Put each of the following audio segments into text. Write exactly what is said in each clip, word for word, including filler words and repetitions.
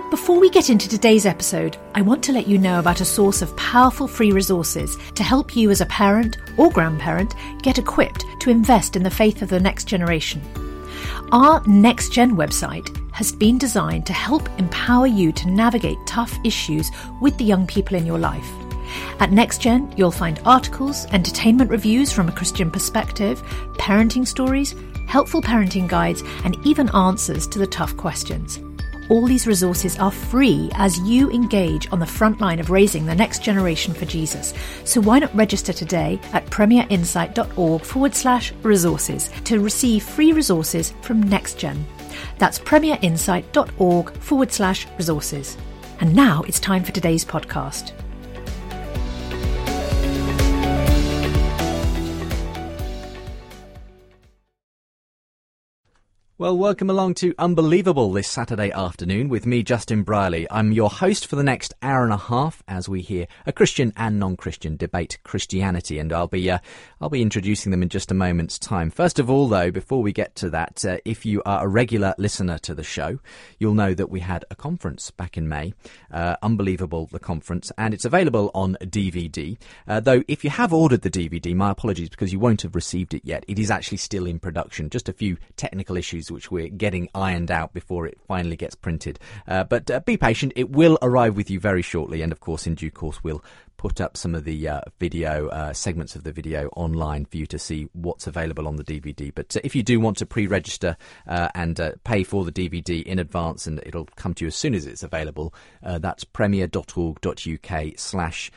Before we get into today's episode, I want to let you know about a source of powerful free resources to help you as a parent or grandparent get equipped to invest in the faith of the next generation. Our Next Gen website has been designed to help empower you to navigate tough issues with the young people in your life. At NextGen, you'll find articles, entertainment reviews from a Christian perspective, parenting stories, helpful parenting guides, and even answers to the tough questions. All these resources are free as you engage on the front line of raising the next generation for Jesus. So why not register today at premierinsight.org forward slash resources to receive free resources from NextGen. That's premierinsight.org forward slash resources. And now it's time for today's podcast. Well, welcome along to Unbelievable this Saturday afternoon with me, Justin Brierley. I'm your host for the next hour and a half as we hear a Christian and non-Christian debate Christianity, and I'll be uh, I'll be introducing them in just a moment's time. First of all, though, before we get to that, uh, if you are a regular listener to the show, you'll know that we had a conference back in May, uh, Unbelievable, the conference, and it's available on D V D. Uh, though, if you have ordered the D V D, my apologies because you won't have received it yet. It is actually still in production. Just a few technical issues which we're getting ironed out before it finally gets printed. Uh, but uh, be patient, it will arrive with you very shortly, and of course in due course we'll put up some of the uh, video, uh, segments of the video online for you to see what's available on the D V D. But uh, if you do want to pre-register uh, and uh, pay for the D V D in advance, and it'll come to you as soon as it's available, uh, that's premier.org.uk slash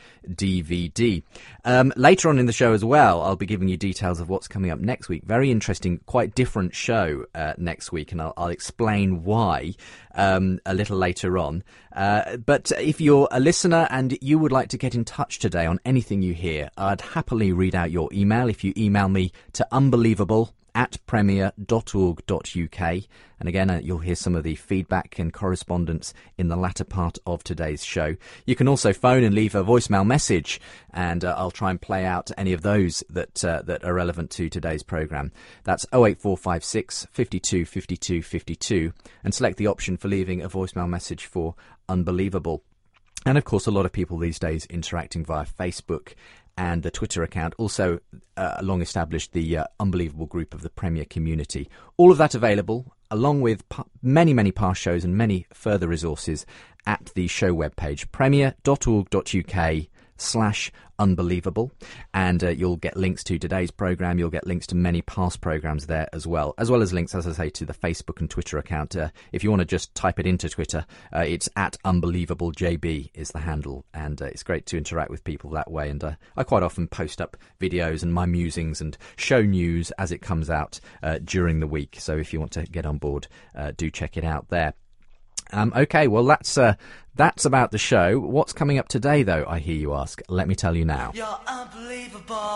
DVD. Um, later on in the show as well, I'll be giving you details of what's coming up next week. Very interesting, quite different show uh, next week, and I'll, I'll explain why um, a little later on. Uh, but if you're a listener and you would like to get in touch today on anything you hear, I'd happily read out your email if you email me to unbelievable at premier.org.uk. And again, uh, you'll hear some of the feedback and correspondence in the latter part of today's show. You can also phone and leave a voicemail message, and uh, I'll try and play out any of those that uh, that are relevant to today's programme. That's oh eight four five six, five two, five two, five two, and select the option for leaving a voicemail message for Unbelievable. And of course, a lot of people these days interacting via Facebook and the Twitter account, also uh, long established the uh, Unbelievable group of the Premier community. All of that available, along with p- many, many past shows and many further resources at the show webpage, premier.org.uk slash unbelievable, and uh, you'll get links to today's programme. You'll get links to many past programmes there as well, as well as links, as I say, to the Facebook and Twitter account. Uh, if you want to just type it into Twitter, uh, it's at unbelievablejb is the handle, and uh, it's great to interact with people that way. And uh, I quite often post up videos and my musings and show news as it comes out uh, during the week. So if you want to get on board, uh, do check it out there. Um, okay, well, that's uh, that's about the show. What's coming up today, though, I hear you ask? Let me tell you now. You're unbelievable.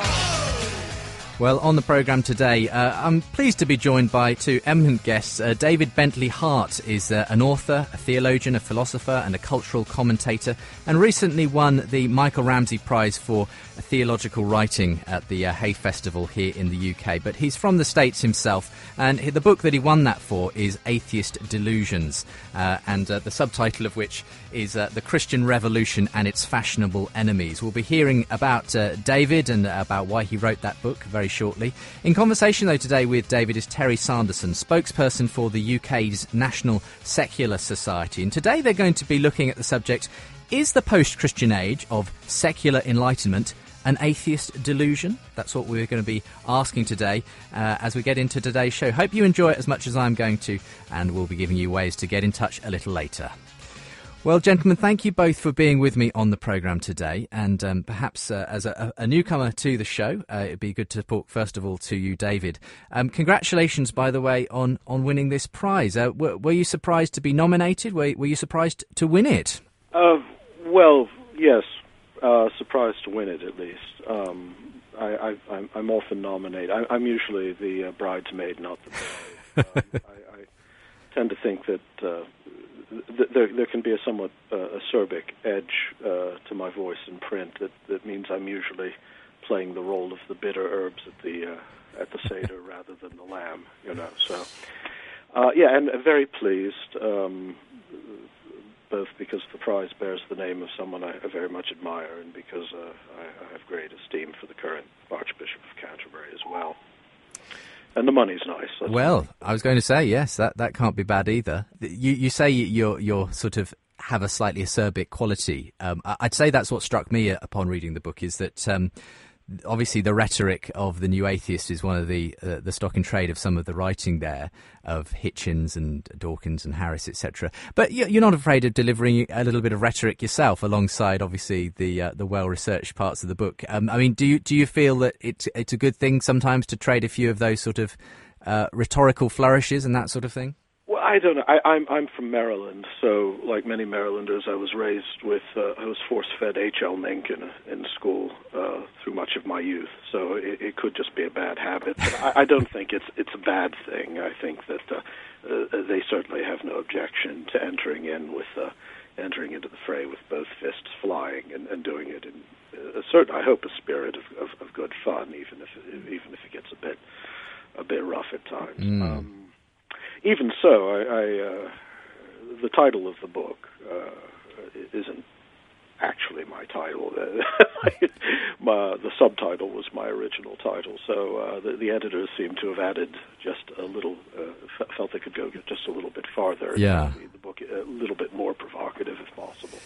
Well, on the programme today, uh, I'm pleased to be joined by two eminent guests. Uh, David Bentley Hart is uh, an author, a theologian, a philosopher and a cultural commentator, and recently won the Michael Ramsey Prize for theological writing at the uh, Hay Festival here in the U K. But he's from the States himself, and the book that he won that for is Atheist Delusions, uh, and uh, the subtitle of which is uh, The Christian Revolution and Its Fashionable Enemies. We'll be hearing about uh, David and uh, about why he wrote that book very shortly. In conversation, though, today with David is Terry Sanderson, spokesperson for the U K's National Secular Society. And today they're going to be looking at the subject, is the post-Christian age of secular enlightenment an atheist delusion? That's what we're going to be asking today uh, as we get into today's show. Hope you enjoy it as much as I'm going to, and we'll be giving you ways to get in touch a little later. Well, gentlemen, thank you both for being with me on the programme today. And um, perhaps uh, as a, a newcomer to the show, uh, it'd be good to talk first of all to you, David. Um, congratulations, by the way, on, on winning this prize. Uh, were, were you surprised to be nominated? Were, were you surprised to win it? Uh, well, yes. Uh, surprised to win it, at least. Um, I, I, I'm, I'm often nominated. I, I'm usually the uh, bridesmaid, not the bride. um, I, I tend to think that uh, th- there, there can be a somewhat uh, acerbic edge uh, to my voice in print that, that means I'm usually playing the role of the bitter herbs at the uh, at the Seder rather than the lamb, you know. So, uh, yeah, and very pleased. Um, because the prize bears the name of someone I, I very much admire, and because uh, I, I have great esteem for the current Archbishop of Canterbury as well. And the money's nice. Well, funny. I was going to say, yes, that, that can't be bad either. You you say you're you're sort of have a slightly acerbic quality. Um, I'd say that's what struck me upon reading the book, is that um, obviously the rhetoric of the New Atheist is one of the uh, the stock in trade of some of the writing there, of Hitchens and Dawkins and Harris, et cetera. But you're not afraid of delivering a little bit of rhetoric yourself, alongside obviously the uh, the well researched parts of the book. Um, I mean, do you do you feel that it's it's a good thing sometimes to trade a few of those sort of uh, rhetorical flourishes and that sort of thing? Well, I don't know. I, I'm I'm from Maryland, so like many Marylanders, I was raised with uh, I was force-fed H L Menck in in school uh, through much of my youth. So it, it could just be a bad habit. But I, I don't think it's it's a bad thing. I think that uh, uh, they certainly have no objection to entering in with uh, entering into the fray with both fists flying and, and doing it in a certain, I hope, a spirit of, of, of good fun, even if it, even if it gets a bit a bit rough at times. Mm. Um, Even so, I, I, uh, the title of the book uh, isn't actually my title. my, the subtitle was my original title, so uh, the, the editors seem to have added just a little, uh, felt they could go just a little bit farther. Yeah. And the book a little bit more provocative, if possible.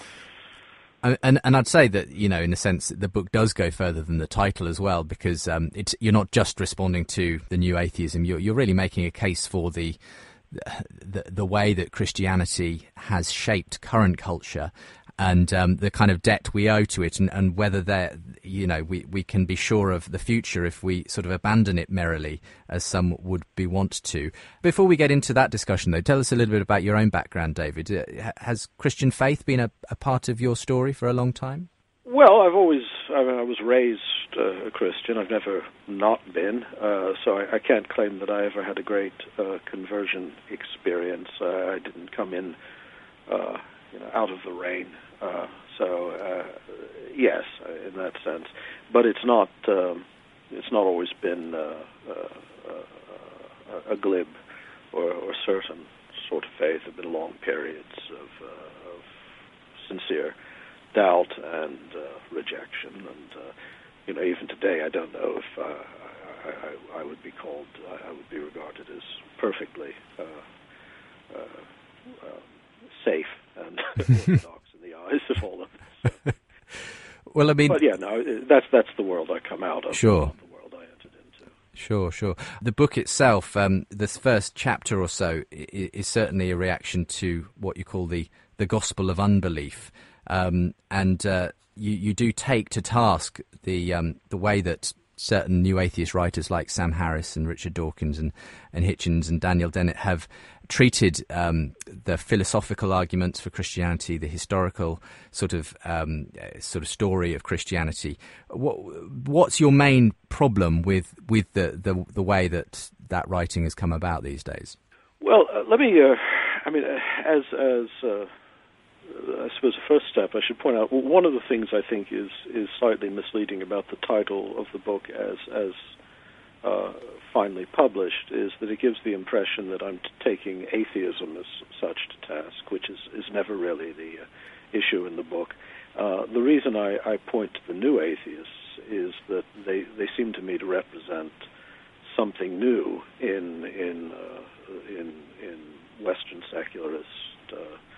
And and I'd say that, you know, in a sense, the book does go further than the title as well, because um, it's you're not just responding to the new atheism. You're you're really making a case for the the the way that Christianity has shaped current culture, and um, the kind of debt we owe to it, and, and whether there, you know, we, we can be sure of the future if we sort of abandon it merrily, as some would be wont to. Before we get into that discussion, though, tell us a little bit about your own background, David. Uh, has Christian faith been a, a part of your story for a long time? Well, I've always, I mean, I was raised uh, a Christian. I've never not been, uh, so I, I can't claim that I ever had a great uh, conversion experience. Uh, I didn't come in, uh, you know, out of the rain. Uh, so uh, yes, in that sense, but it's not. Um, it's not always been uh, uh, uh, a glib or, or certain sort of faith. There have been long periods of, uh, of sincere doubt and uh, rejection, and uh, you know, even today, I don't know if uh, I, I, I would be called, I would be regarded as perfectly uh, uh, uh, safe and orthodox in the eyes of all of us. So. Well, I mean, but yeah, no, that's that's the world I come out of. Sure. Not the world I entered into. Sure, sure. The book itself, um, this first chapter or so, is, is certainly a reaction to what you call the the gospel of unbelief. Um, and uh, you, you do take to task the um, the way that certain new atheist writers like Sam Harris and Richard Dawkins and, and Hitchens and Daniel Dennett have treated um, the philosophical arguments for Christianity, the historical sort of um, sort of story of Christianity. What, what's your main problem with with the, the the way that that writing has come about these days? Well, uh, let me. Uh, I mean, as as. Uh I suppose the first step I should point out, well, one of the things I think is is slightly misleading about the title of the book as as uh, finally published is that it gives the impression that I'm t- taking atheism as such to task, which is, is never really the uh, issue in the book. Uh, the reason I, I point to the new atheists is that they, they seem to me to represent something new in in uh, in in Western secularist Uh,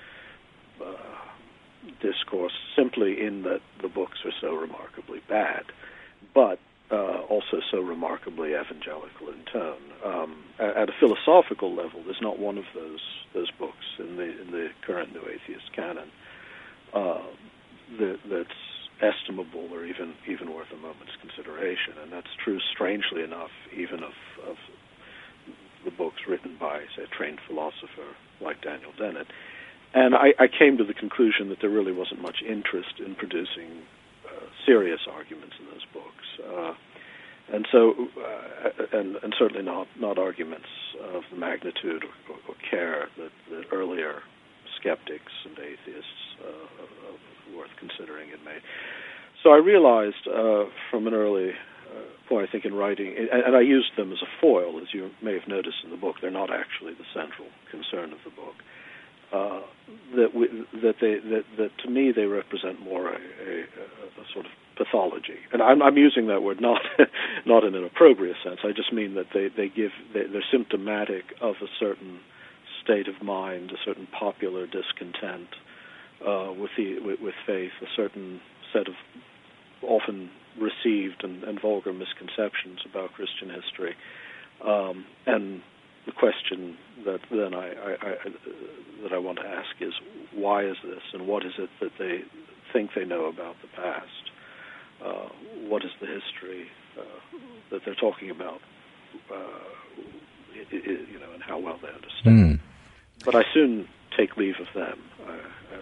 Uh, discourse, simply in that the books are so remarkably bad, but uh, also so remarkably evangelical in tone. Um, at, at a philosophical level, there's not one of those those books in the in the current New Atheist canon uh, that, that's estimable or even even worth a moment's consideration, and that's true, strangely enough, even of, of the books written by, say, a trained philosopher like Daniel Dennett. And I, I came to the conclusion that there really wasn't much interest in producing uh, serious arguments in those books, uh, and so, uh, and, and certainly not, not arguments of the magnitude or, or, or care that, that earlier skeptics and atheists uh, worth considering had made. So I realized uh, from an early uh, point, I think, in writing, and, and I used them as a foil, as you may have noticed in the book. They're not actually the central concern of the book. Uh, that we, that they that, that to me they represent more a, a, a sort of pathology, and I'm, I'm using that word not not in an opprobrious sense. I just mean that they they give they, they're symptomatic of a certain state of mind, a certain popular discontent uh, with the with, with faith, a certain set of often received and, and vulgar misconceptions about Christian history, um, and the question that then I, I, I that I want to ask is, why is this, and what is it that they think they know about the past? Uh, what is the history uh, that they're talking about? Uh, it, it, you know, and how well they understand. Mm. But I soon take leave of them uh,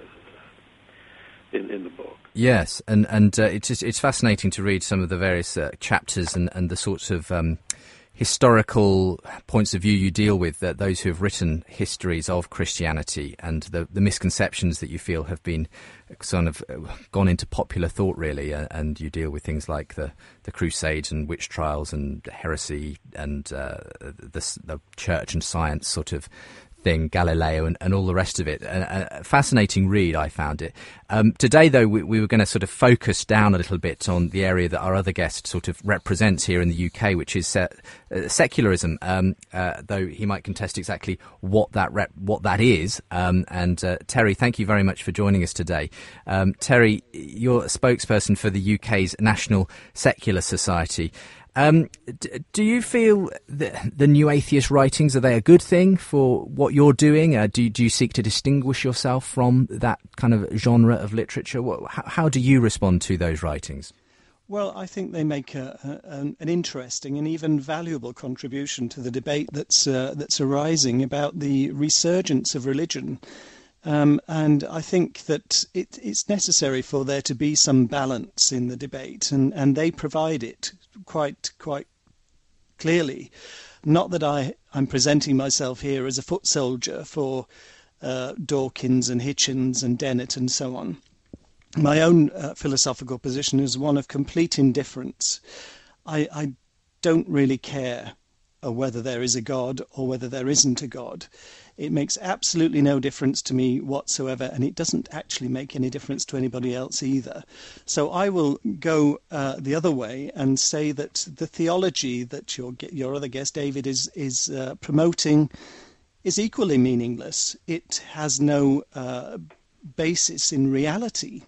in in the book. Yes, and and uh, it's just, it's fascinating to read some of the various uh, chapters and, and the sorts of um, historical points of view you deal with, that those who have written histories of Christianity and the, the misconceptions that you feel have been sort of gone into popular thought, really, uh, and you deal with things like the, the Crusades and witch trials and heresy and uh, the, the church and science sort of thing, Galileo and, and all the rest of it. A, a fascinating read, I found it. Um, today, though, we, we were going to sort of focus down a little bit on the area that our other guest sort of represents here in the U K, which is uh, uh, secularism, um, uh, though he might contest exactly what that rep- what that is. Um, and uh, Terry, thank you very much for joining us today. Um, Terry, you're a spokesperson for the U K's National Secular Society. Um, d- do you feel that the new atheist writings, are they a good thing for what you're doing? Uh, do, do you seek to distinguish yourself from that kind of genre of literature? What, how, how do you respond to those writings? Well, I think they make a, a, an, an interesting and even valuable contribution to the debate that's uh, that's arising about the resurgence of religion. Um, and I think that it, it's necessary for there to be some balance in the debate, and, and they provide it quite quite clearly. Not that I, I'm presenting myself here as a foot soldier for uh, Dawkins and Hitchens and Dennett and so on. My own uh, philosophical position is one of complete indifference. I, I don't really care uh, whether there is a God or whether there isn't a God. It makes absolutely no difference to me whatsoever, and it doesn't actually make any difference to anybody else either. So I will go uh, the other way and say that the theology that your your other guest, David, is is uh, promoting is equally meaningless. It has no uh, basis in reality.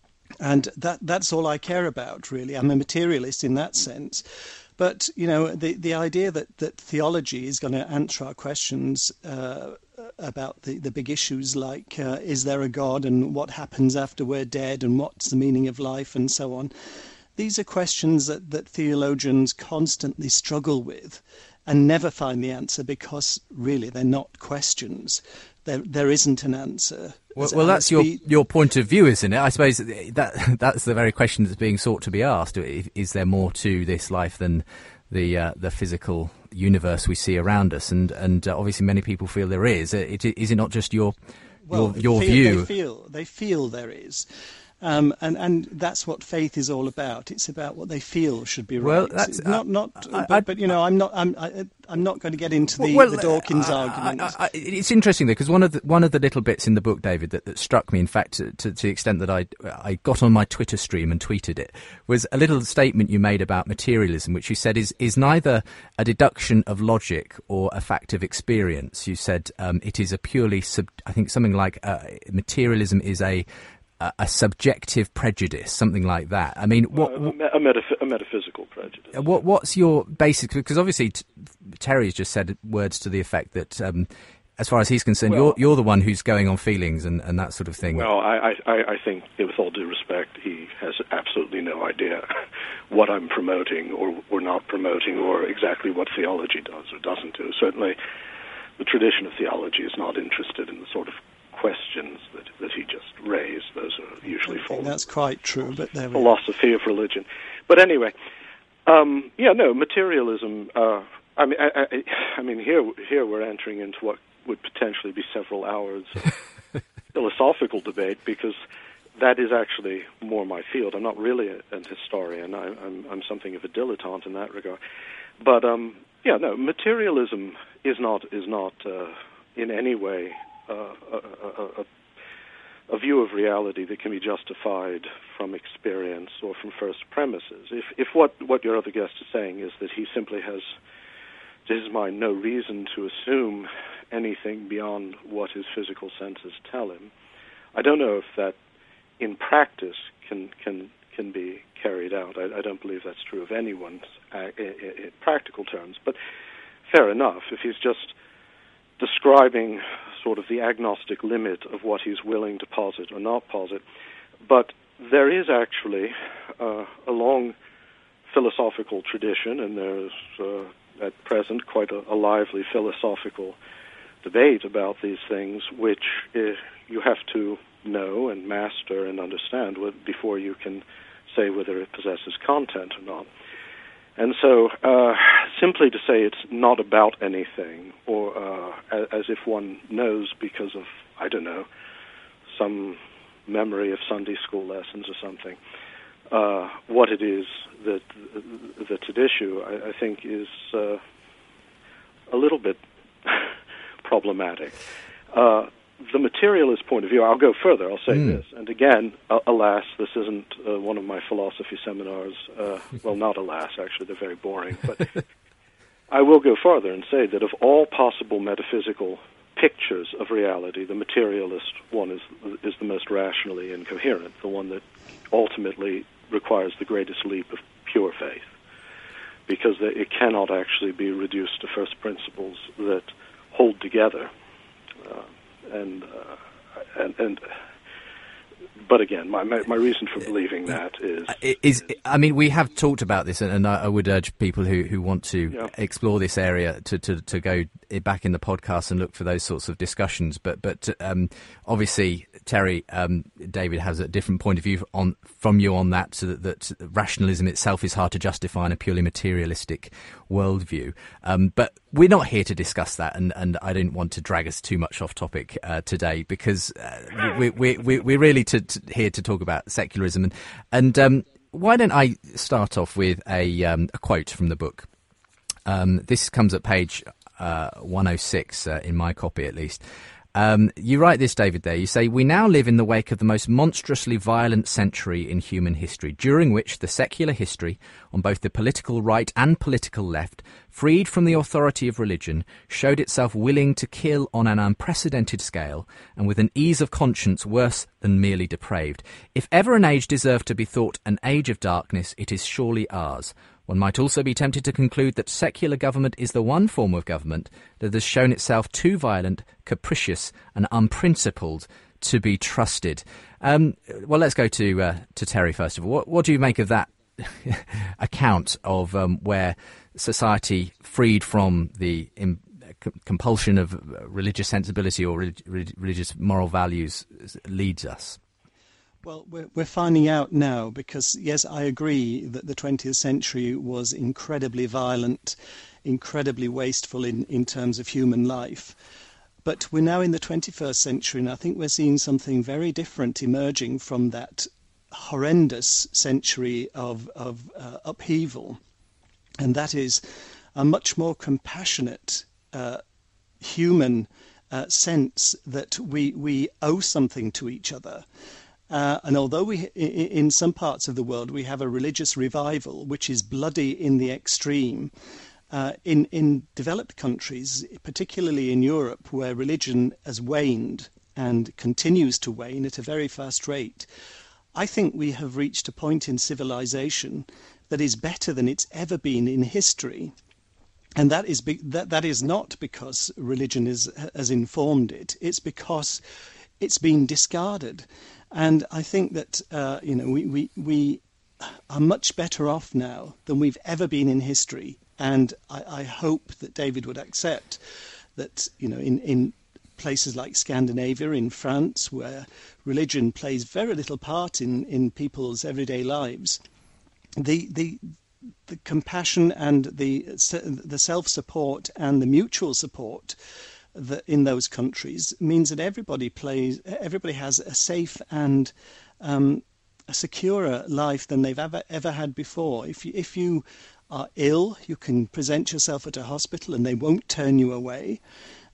And that that's all I care about, really. I'm a materialist in that sense. But, you know, the, the idea that, that theology is going to answer our questions uh, about the, the big issues like uh, is there a God and what happens after we're dead and what's the meaning of life and so on, these are questions that, that theologians constantly struggle with and never find the answer because, really, they're not questions. There, there isn't an answer. Well, well that's your your point of view, isn't it? I suppose that that's the very question that's being sought to be asked. Is there more to this life than the uh, the physical universe we see around us? And and uh, obviously, many people feel there is. It, is it not just your well, your, your feel, view? They feel they feel there is. Um, and, and that's what faith is all about. It's about what they feel should be right. Well, that's not not. I, but, but you know, I'm not. I'm. I, I'm not going to get into the, well, the Dawkins uh, argument. I, I, it's interesting though, because one of the one of the little bits in the book, David, that, that struck me, in fact, to, to, to the extent that I I got on my Twitter stream and tweeted it, was a little statement you made about materialism, which you said is is neither a deduction of logic or a fact of experience. You said um, it is a purely sub. I think something like uh, materialism is a a subjective prejudice, something like that. I mean, what, uh, a, metaph- a metaphysical prejudice. What what's your basic? Because obviously t- Terry's just said words to the effect that, um, as far as he's concerned, well, you're you're the one who's going on feelings and, and that sort of thing. Well, I, I I think, with all due respect, he has absolutely no idea what I'm promoting or or not promoting, or exactly what theology does or doesn't do. Certainly, the tradition of theology is not interested in the sort of questions that, that he just raised. Those are usually false. That's quite true, but there we philosophy of religion. But anyway, um, yeah, no, materialism. Uh, I mean, I, I, I mean, here, here we're entering into what would potentially be several hours of philosophical debate, because that is actually more my field. I'm not really a, an historian. I, I'm, I'm something of a dilettante in that regard. But um, yeah, no, materialism is not is not uh, in any way Uh, a, a, a view of reality that can be justified from experience or from first premises. If if what, what your other guest is saying is that he simply has, to his mind, no reason to assume anything beyond what his physical senses tell him, I don't know if that, in practice, can can can be carried out. I, I don't believe that's true of anyone uh, in, in practical terms. But fair enough, if he's just describing sort of the agnostic limit of what he's willing to posit or not posit. But there is actually uh, a long philosophical tradition, and there's uh, at present quite a, a lively philosophical debate about these things, which uh, you have to know and master and understand before you can say whether it possesses content or not. And so uh, simply to say it's not about anything, or uh, as if one knows because of, I don't know, some memory of Sunday school lessons or something, uh, what it is that that's at issue, I, I think is uh, a little bit problematic. Uh, the materialist point of view, I'll go further, I'll say mm. this, and again, uh, alas, this isn't uh, one of my philosophy seminars, uh, well, not alas, actually, they're very boring, but I will go further and say that of all possible metaphysical pictures of reality, the materialist one is is the most rationally incoherent, the one that ultimately requires the greatest leap of pure faith, because it cannot actually be reduced to first principles that hold together. Uh, and, uh, and and but again, my, my my reason for believing that is is I mean, we have talked about this, and I would urge people who, who want to yeah. explore this area to, to, to go back in the podcast and look for those sorts of discussions. But but um, obviously, Terry, um, David has a different point of view on from you on that. So that, that rationalism itself is hard to justify in a purely materialistic worldview. Um, but we're not here to discuss that, and, and I didn't want to drag us too much off topic uh, today, because uh, we, we, we, we're really to, to, here to talk about secularism. And, and um, why don't I start off with a, um, a quote from the book? Um, this comes at page uh, one oh six uh, in my copy, at least. Um, you write this, David, there. You say, "We now live in the wake of the most monstrously violent century in human history, during which the secular history, on both the political right and political left, freed from the authority of religion, showed itself willing to kill on an unprecedented scale, and with an ease of conscience worse than merely depraved. If ever an age deserved to be thought an age of darkness, it is surely ours. One might also be tempted to conclude that secular government is the one form of government that has shown itself too violent, capricious and unprincipled to be trusted." Um, well, let's go to uh, to Terry first of all. What, what do you make of that account of um, where society, freed from the im- compulsion of religious sensibility or relig- religious moral values, leads us? Well, we're, we're finding out now, because, yes, I agree that the twentieth century was incredibly violent, incredibly wasteful in, in terms of human life. But we're now in the twenty-first century, and I think we're seeing something very different emerging from that horrendous century of, of uh, upheaval. And that is a much more compassionate uh, human uh, sense that we, we owe something to each other. Uh, and although we, in some parts of the world, we have a religious revival, which is bloody in the extreme, uh, in, in developed countries, particularly in Europe, where religion has waned and continues to wane at a very fast rate, I think we have reached a point in civilization that is better than it's ever been in history. And that is, be, that, that is not because religion is, has informed it, it's because it's been discarded. And I think that, uh, you know, we, we, we are much better off now than we've ever been in history. And I, I hope that David would accept that, you know, in, in places like Scandinavia, in France, where religion plays very little part in, in people's everyday lives, the the the compassion and the the self-support and the mutual support that in those countries means that everybody plays, everybody has a safe and um, a securer life than they've ever ever had before. If you, if you are ill, you can present yourself at a hospital and they won't turn you away.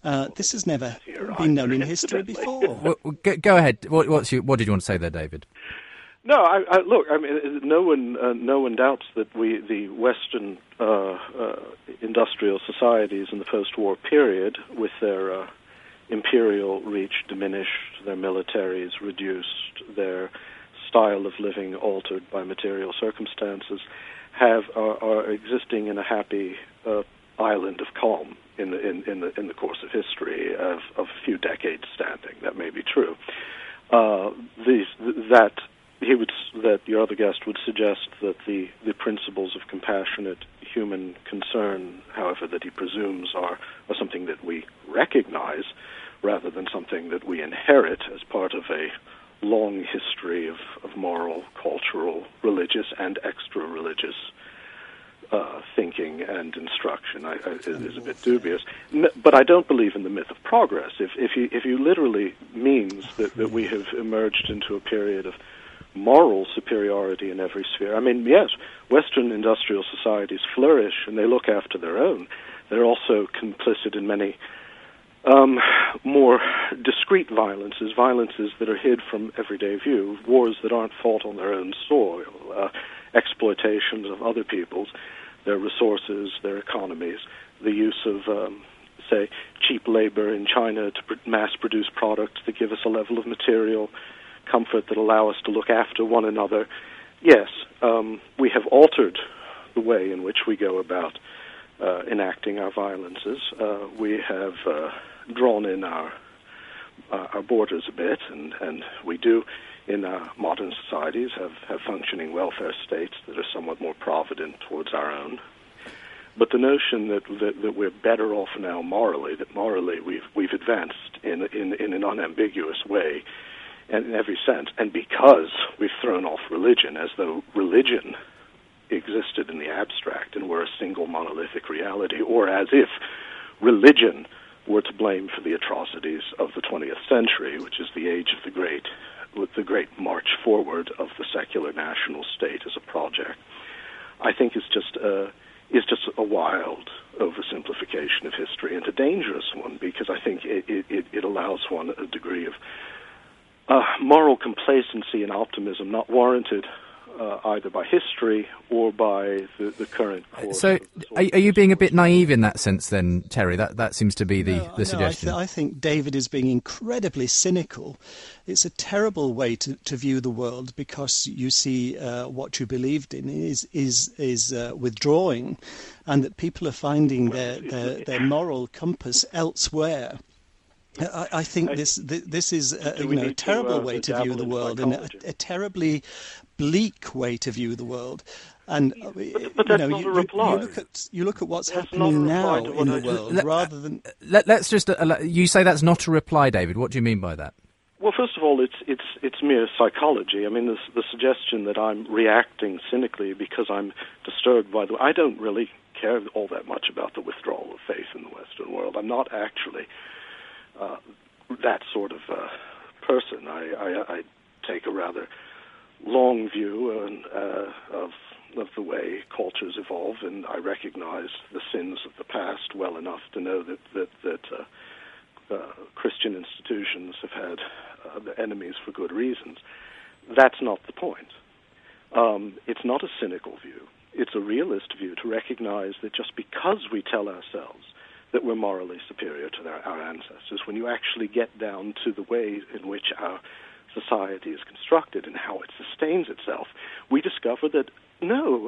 Uh, this has never been known in history before. Well, go, go ahead. What, what's your, what did you want to say there, David? No, I, I, look. I mean, no one, uh, no one doubts that we, the Western uh, uh, industrial societies in the post-war period, with their uh, imperial reach diminished, their militaries reduced, their style of living altered by material circumstances, have are, are existing in a happy uh, island of calm in the in, in the in the course of history of, of a few decades standing. That may be true. Uh, these that he would that your other guest would suggest that the the principles of compassionate human concern, however, that he presumes are, are something that we recognize rather than something that we inherit as part of a long history of, of moral, cultural, religious, and extra-religious uh, thinking and instruction. I, I, it is a bit dubious. But I don't believe in the myth of progress. If, if, you, if you literally means that, that we have emerged into a period of moral superiority in every sphere, I mean, yes, Western industrial societies flourish and they look after their own. They're also complicit in many Um, more discrete violences, violences that are hid from everyday view, wars that aren't fought on their own soil, uh, exploitations of other people's, their resources, their economies, the use of, um, say, cheap labor in China to pr- mass-produce products that give us a level of material comfort that allow us to look after one another. Yes, um, we have altered the way in which we go about uh, enacting our violences. Uh, we have uh, drawn in our uh, our borders a bit, and, and we do, in uh, modern societies, have, have functioning welfare states that are somewhat more provident towards our own. But the notion that, that that we're better off now morally, that morally we've we've advanced in in in an unambiguous way, and in every sense, and because we've thrown off religion, as though religion existed in the abstract and were a single monolithic reality, or as if religion were to blame for the atrocities of the twentieth century, which is the age of the great, with the great march forward of the secular national state as a project, I think is just a, is just a wild oversimplification of history, and a dangerous one, because I think it, it, it allows one a degree of uh, moral complacency and optimism not warranted Uh, either by history or by the, the current course. So, are, are you being a bit naive in that sense then, Terry? That that seems to be the, no, the no, suggestion. I, th- I think David is being incredibly cynical. It's a terrible way to, to view the world, because you see uh, what you believed in is is is uh, withdrawing, and that people are finding their, their, their moral compass elsewhere. I, I think this this is a, you know, a terrible way to view the world, and a, a terribly bleak way to view the world. And uh, but, but you that's know, not you, a reply. you look at you look at what's That's happening not a reply now to what in I the just- world, Let- rather than. Let, let's just uh, you say that's not a reply, David. What do you mean by that? Well, first of all, it's it's it's mere psychology. I mean, the, the suggestion that I'm reacting cynically because I'm disturbed by the... I don't really care all that much about the withdrawal of faith in the Western world. I'm not actually uh, that sort of uh, person. I, I, I take a rather long view uh, of of the way cultures evolve, and I recognize the sins of the past well enough to know that that that uh, uh, Christian institutions have had uh, the enemies for good reasons. That's not the point. Um, it's not a cynical view. It's a realist view to recognize that just because we tell ourselves that we're morally superior to our, our ancestors, when you actually get down to the way in which our society is constructed and how it sustains itself, we discover that, no,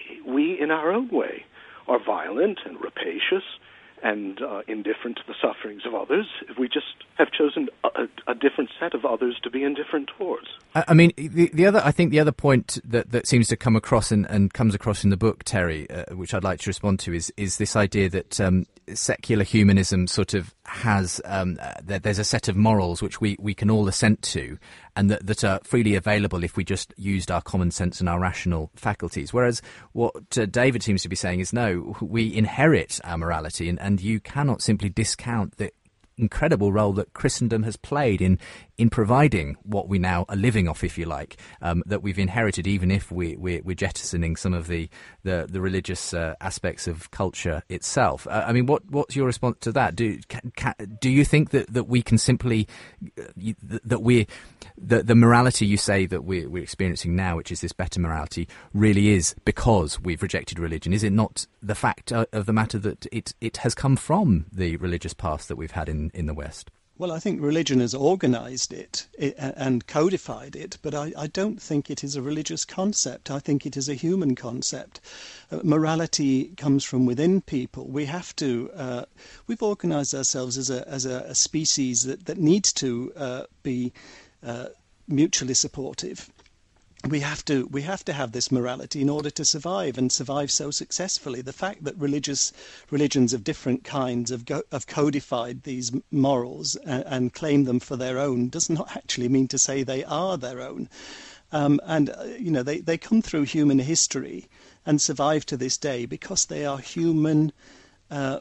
we in our own way are violent and rapacious and uh, indifferent to the sufferings of others. We just have chosen a, a different set of others to be indifferent towards. I mean, the, the other, I think the other point that, that seems to come across and, and comes across in the book, Terry, uh, which I'd like to respond to, is is this idea that um, secular humanism sort of has um, uh, that there's a set of morals which we, we can all assent to, and that, that are freely available if we just used our common sense and our rational faculties. Whereas what uh, David seems to be saying is, no, we inherit our morality, and, and you cannot simply discount the incredible role that Christendom has played in in providing what we now are living off, if you like, um, that we've inherited, even if we, we're, we're jettisoning some of the the, the religious uh, aspects of culture itself. Uh, I mean, what what's your response to that? Do can, can, do you think that, that we can simply uh, you, that we the the morality you say that we're, we're experiencing now, which is this better morality, really is because we've rejected religion? Is it not the fact uh, of the matter that it it has come from the religious past that we've had in, in the West? Well, I think religion has organised it, it and codified it, but I, I don't think it is a religious concept. I think it is a human concept. Uh, morality comes from within people. We have to, uh, we've organised ourselves as a as a, a species that, that needs to uh, be uh, mutually supportive. We have to we have to have this morality in order to survive and survive so successfully. The fact that religious religions of different kinds have, go, have codified these morals and, and claim them for their own does not actually mean to say they are their own. Um, and uh, you know they, they come through human history and survive to this day because they are human uh,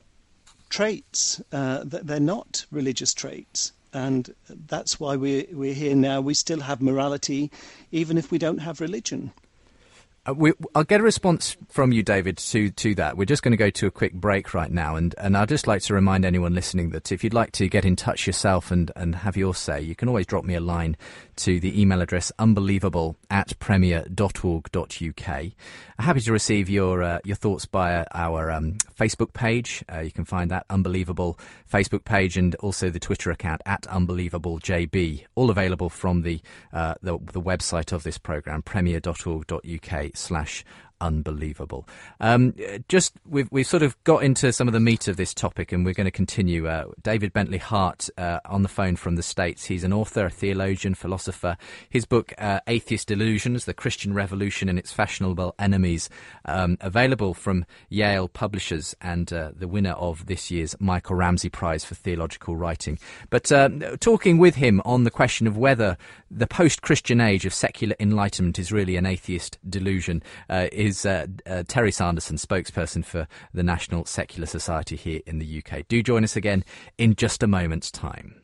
traits. Uh, they're not religious traits. And that's why we're, we're here now. We still have morality, even if we don't have religion. Uh, we, I'll get a response from you, David, to, to that. We're just going to go to a quick break right now. And, and I'd just like to remind anyone listening that if you'd like to get in touch yourself and, and have your say, you can always drop me a line to the email address unbelievable at premier dot org dot uk. I'm happy to receive your uh, your thoughts via our um, Facebook page. Uh, you can find that Unbelievable Facebook page, and also the Twitter account at UnbelievableJB, all available from the, uh, the, the website of this programme, premier dot org dot uk slash unbelievable. Um, just we've we've sort of got into some of the meat of this topic, and we're going to continue. Uh, David Bentley Hart uh, on the phone from the States. He's an author, a theologian, philosopher. His book uh, Atheist Delusions: The Christian Revolution and Its Fashionable Enemies, um, available from Yale Publishers, and uh, the winner of this year's Michael Ramsey Prize for Theological Writing. But uh, talking with him on the question of whether the post-Christian age of secular enlightenment is really an atheist delusion uh, is Uh, uh, Terry Sanderson, spokesperson for the National Secular Society here in the U K. Do join us again in just a moment's time.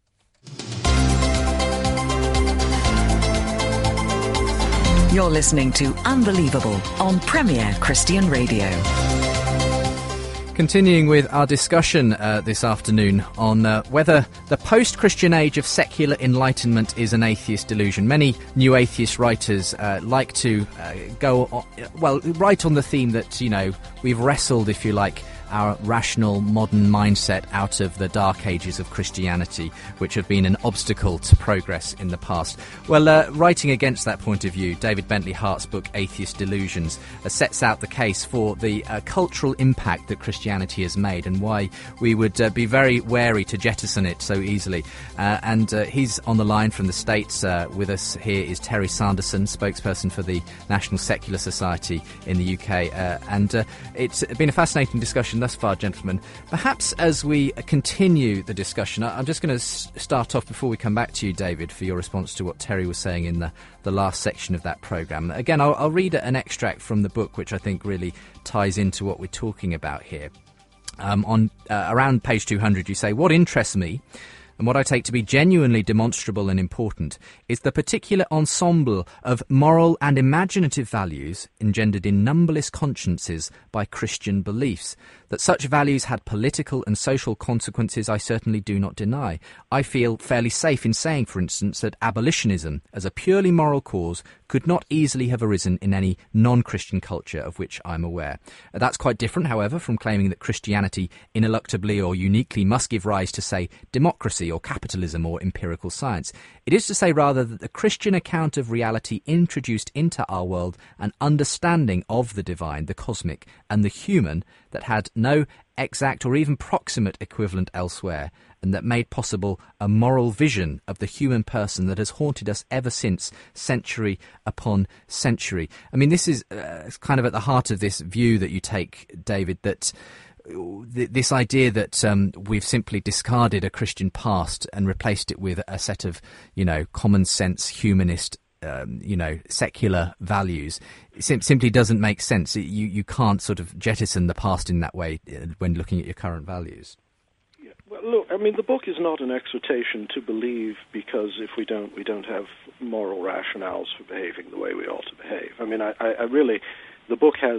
You're listening to Unbelievable on Premier Christian Radio. Continuing with our discussion uh, this afternoon on uh, whether the post-Christian age of secular enlightenment is an atheist delusion. Many new atheist writers uh, like to uh, go, on, well, write on the theme that, you know, we've wrestled, if you like, our rational modern mindset out of the dark ages of Christianity, which have been an obstacle to progress in the past. Well, uh, writing against that point of view, David Bentley Hart's book Atheist Delusions uh, sets out the case for the uh, cultural impact that Christianity has made and why we would uh, be very wary to jettison it so easily. Uh, and uh, he's on the line from the States. Uh, with us here is Terry Sanderson, spokesperson for the National Secular Society in the U K. Uh, and uh, it's been a fascinating discussion thus far, gentlemen. Perhaps as we continue the discussion, I'm just going to start off before we come back to you, David, for your response to what Terry was saying in the, the last section of that programme. Again, I'll, I'll read an extract from the book, which I think really ties into what we're talking about here. Um, on uh, around page two hundred, you say, "What interests me, and what I take to be genuinely demonstrable and important, is the particular ensemble of moral and imaginative values engendered in numberless consciences by Christian beliefs. That such values had political and social consequences I certainly do not deny. I feel fairly safe in saying, for instance, that abolitionism, as a purely moral cause, could not easily have arisen in any non-Christian culture of which I'm aware. That's quite different, however, from claiming that Christianity ineluctably or uniquely must give rise to, say, democracy or capitalism or empirical science. It is to say rather that the Christian account of reality introduced into our world an understanding of the divine, the cosmic, and the human that had no exact or even proximate equivalent elsewhere, and that made possible a moral vision of the human person that has haunted us ever since, century upon century." I mean, this is uh, kind of at the heart of this view that you take, David, that th- this idea that um, we've simply discarded a Christian past and replaced it with a set of, you know, common sense, humanist, Um, you know, secular values, it sim- simply doesn't make sense. It, you, you can't sort of jettison the past in that way uh, when looking at your current values. Yeah. Well, look, I mean, the book is not an exhortation to believe, because if we don't, we don't have moral rationales for behaving the way we ought to behave. I mean, I, I, I really, the book has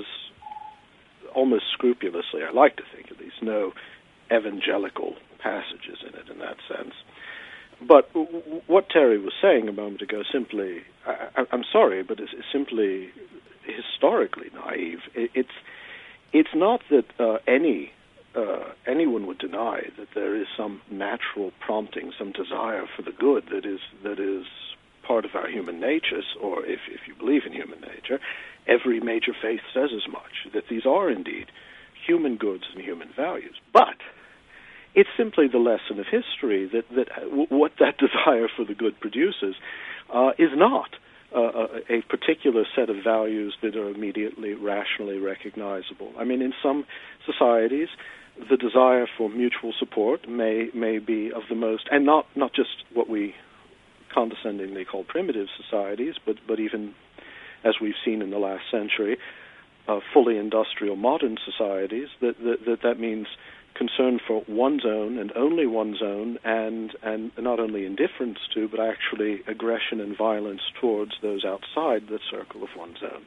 almost scrupulously, I like to think at least, no evangelical passages in it in that sense. But w- what Terry was saying a moment ago simply, I, I'm sorry, but it's, it's simply historically naive. It, it's it's not that uh, any uh, anyone would deny that there is some natural prompting, some desire for the good that is that is part of our human nature, or if, if you believe in human nature, every major faith says as much, that these are indeed human goods and human values. But it's simply the lesson of history that, that w- what that desire for the good produces uh, is not uh, a, a particular set of values that are immediately rationally recognizable. I mean, in some societies, the desire for mutual support may may be of the most, and not, not just what we condescendingly call primitive societies, but, but even, as we've seen in the last century, uh, fully industrial modern societies, that, that that that means concern for one's own and only one's own, and and not only indifference to, but actually aggression and violence towards those outside the circle of one's own.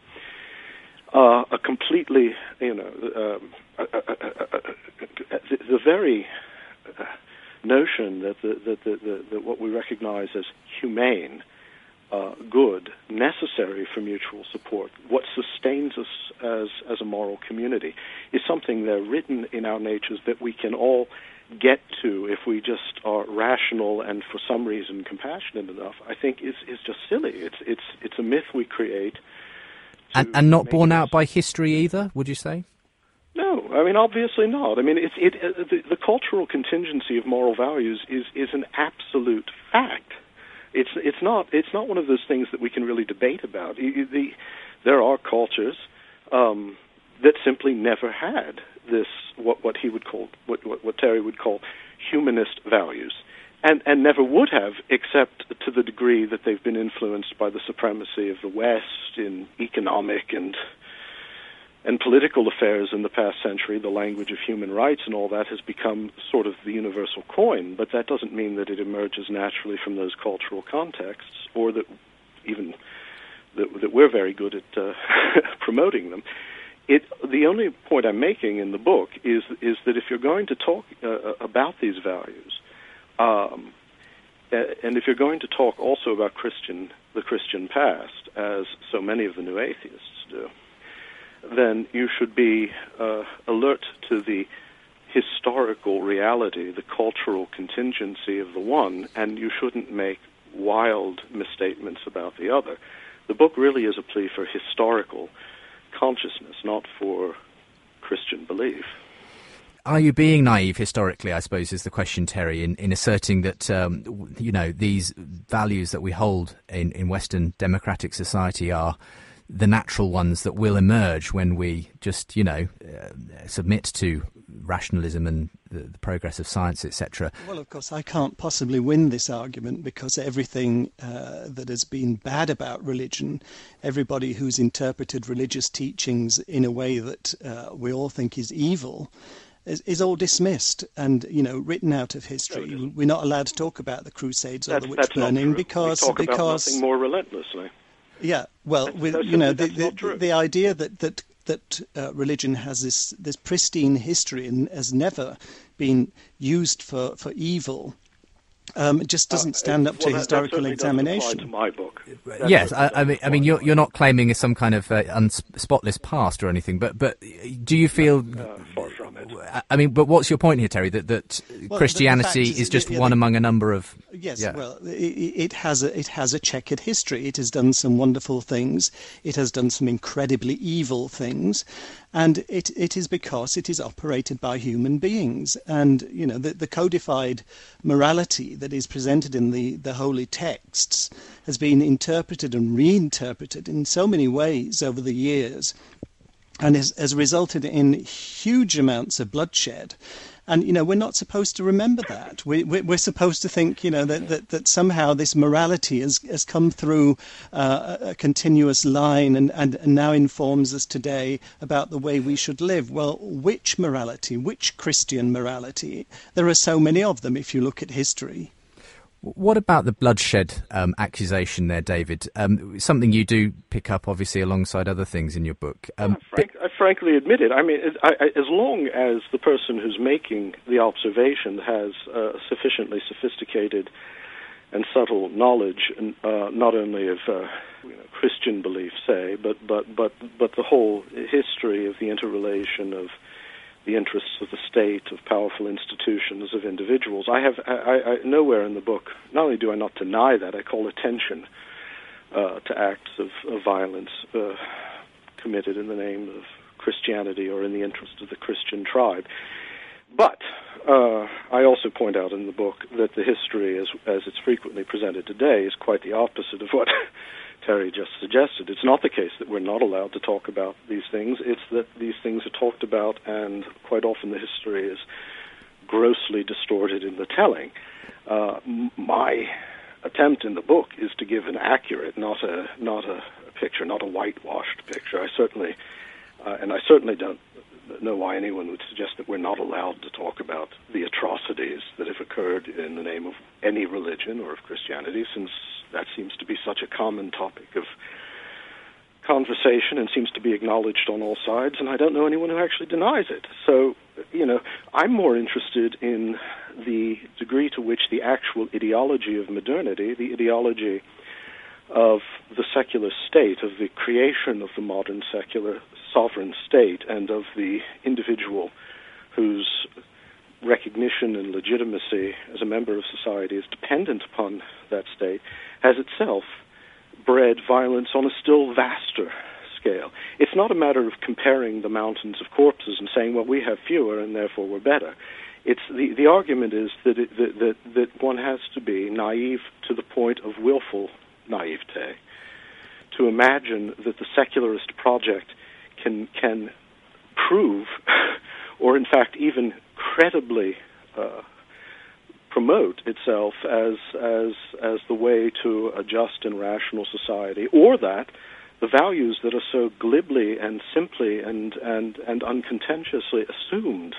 Uh, a completely, you know, um, uh, uh, uh, uh, uh, the, the very uh, notion that the, that, the, the, that what we recognize as humane, uh, good, necessary for mutual support, what sustains us as as a moral community, is something there written in our natures that we can all get to if we just are rational and for some reason compassionate enough. I think is is just silly. It's it's it's a myth we create, and and not borne out by history either. Would you say? No, I mean obviously not. I mean it's it uh, the, the cultural contingency of moral values is is an absolute fact. It's it's not it's not one of those things that we can really debate about. The, the, there are cultures um, that simply never had this what what he would call what what, what Terry would call humanist values, and and never would have, except to the degree that they've been influenced by the supremacy of the West in economic and and political affairs in the past century. The language of human rights and all that has become sort of the universal coin, but that doesn't mean that it emerges naturally from those cultural contexts, or that even that, that we're very good at uh, promoting them. It, the only point I'm making in the book is is that if you're going to talk uh, about these values, um, and if you're going to talk also about Christian the Christian past, as so many of the new atheists do, then you should be uh, alert to the historical reality, the cultural contingency of the one, and you shouldn't make wild misstatements about the other. The book really is a plea for historical consciousness, not for Christian belief. Are you being naive historically, I suppose, is the question, Terry, in, in asserting that, um, you know, these values that we hold in, in Western democratic society are the natural ones that will emerge when we just, you know, uh, submit to rationalism and the, the progress of science, et cetera? Well, of course, I can't possibly win this argument, because everything uh, that has been bad about religion, everybody who's interpreted religious teachings in a way that uh, we all think is evil, is, is all dismissed and, you know, written out of history. No, we're not allowed to talk about the Crusades or that's, the witch burning because we talk because about nothing more relentlessly. Yeah, well, that's, with that's you know simply, the the, the idea that that that uh, religion has this this pristine history and has never been used for for evil. Um, it just doesn't stand uh, up well, to that, historical that examination. To my book. That yes, I, I mean, I mean, you're you're not claiming some kind of uh, unspotless past or anything, but but do you feel? Uh, far from it. I mean, but what's your point here, Terry? That that well, Christianity is, is just yeah, one the, among a number of. Yes, yeah. well, it, it has a it has a checkered history. It has done some wonderful things. It has done some incredibly evil things, and it it is because it is operated by human beings. And you know, the, the codified morality that is presented in the, the holy texts has been interpreted and reinterpreted in so many ways over the years, and has, has resulted in huge amounts of bloodshed. And, you know, we're not supposed to remember that. We, we're supposed to think, you know, that, that, that somehow this morality has, has come through uh, a continuous line and, and, and now informs us today about the way we should live. Well, which morality? Which Christian morality? There are so many of them if you look at history. What about the bloodshed um, accusation there, David? Um, something you do pick up, obviously, alongside other things in your book. Um, well, frank, I frankly admit it. I mean, it, I, I, as long as the person who's making the observation has uh, sufficiently sophisticated and subtle knowledge, uh, not only of uh, you know, Christian belief, say, but, but, but, but the whole history of the interrelation of the interests of the state, of powerful institutions, of individuals. I have I, I, nowhere in the book, not only do I not deny that, I call attention uh, to acts of, of violence uh, committed in the name of Christianity or in the interest of the Christian tribe. But uh, I also point out in the book that the history, as, as it's frequently presented today, is quite the opposite of what Terry just suggested. It's not the case that we're not allowed to talk about these things. It's that these things are talked about, and quite often the history is grossly distorted in the telling. Uh, my attempt in the book is to give an accurate, not a not a picture, not a whitewashed picture. I certainly, uh, and I certainly don't know why anyone would suggest that we're not allowed to talk about the atrocities that have occurred in the name of any religion or of Christianity, since that seems to be such a common topic of conversation and seems to be acknowledged on all sides, and I don't know anyone who actually denies it. So, you know, I'm more interested in the degree to which the actual ideology of modernity, the ideology of the secular state, of the creation of the modern secular sovereign state, and of the individual whose recognition and legitimacy as a member of society is dependent upon that state, has itself bred violence on a still vaster scale. It's not a matter of comparing the mountains of corpses and saying, well, we have fewer and therefore we're better. It's the, the argument is that, it, that, that, that one has to be naive to the point of willful naivete to imagine that the secularist project can can prove or in fact even credibly uh, promote itself as as as the way to a just and rational society, or that the values that are so glibly and simply and and, and uncontentiously assumed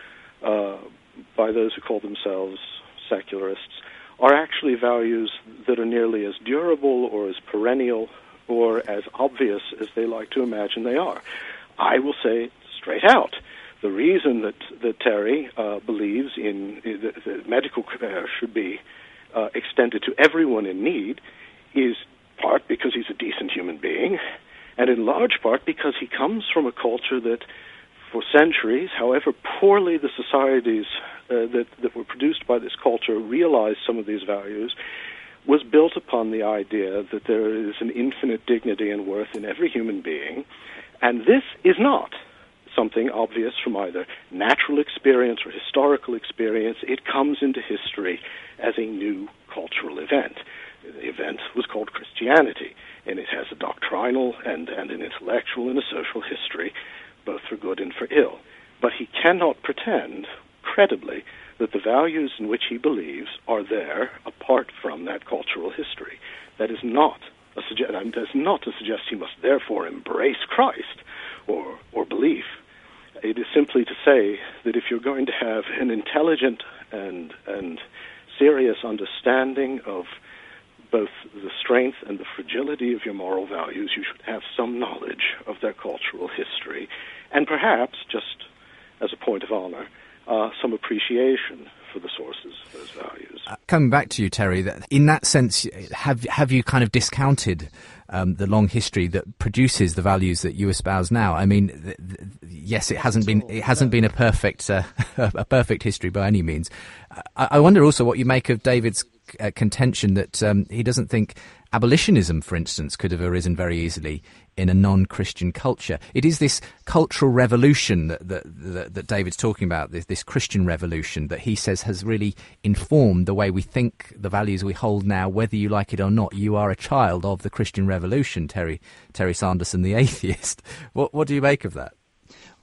uh, by those who call themselves secularists are actually values that are nearly as durable or as perennial or as obvious as they like to imagine they are. I will say straight out, the reason that, that Terry uh, believes in that the medical care should be uh, extended to everyone in need is part because he's a decent human being, and in large part because he comes from a culture that for centuries, however poorly the societies uh, that, that were produced by this culture realized some of these values, was built upon the idea that there is an infinite dignity and worth in every human being, and this is not something obvious from either natural experience or historical experience. It comes into history as a new cultural event. The event was called Christianity, and it has a doctrinal and, and an intellectual and a social history, both for good and for ill. But he cannot pretend, credibly, that the values in which he believes are there apart from that cultural history. That is not a suggest, and does not to suggest he must therefore embrace Christ or or belief. It is simply to say that if you're going to have an intelligent and and serious understanding of both the strength and the fragility of your moral values, you should have some knowledge of their cultural history, and perhaps, just as a point of honor, uh, some appreciation for the sources of those values. Uh, coming back to you, Terry, that in that sense, have have you kind of discounted um, the long history that produces the values that you espouse now? I mean, th- th- yes, it hasn't been it hasn't been a perfect uh, a perfect history by any means. I, I wonder also what you make of David's uh, contention that um, he doesn't think abolitionism, for instance, could have arisen very easily in a non-Christian culture. It is this cultural revolution that that, that, that David's talking about, this, this Christian revolution that he says has really informed the way we think, the values we hold now, whether you like it or not. You are a child of the Christian revolution, Terry Terry Sanderson, the atheist. What what do you make of that?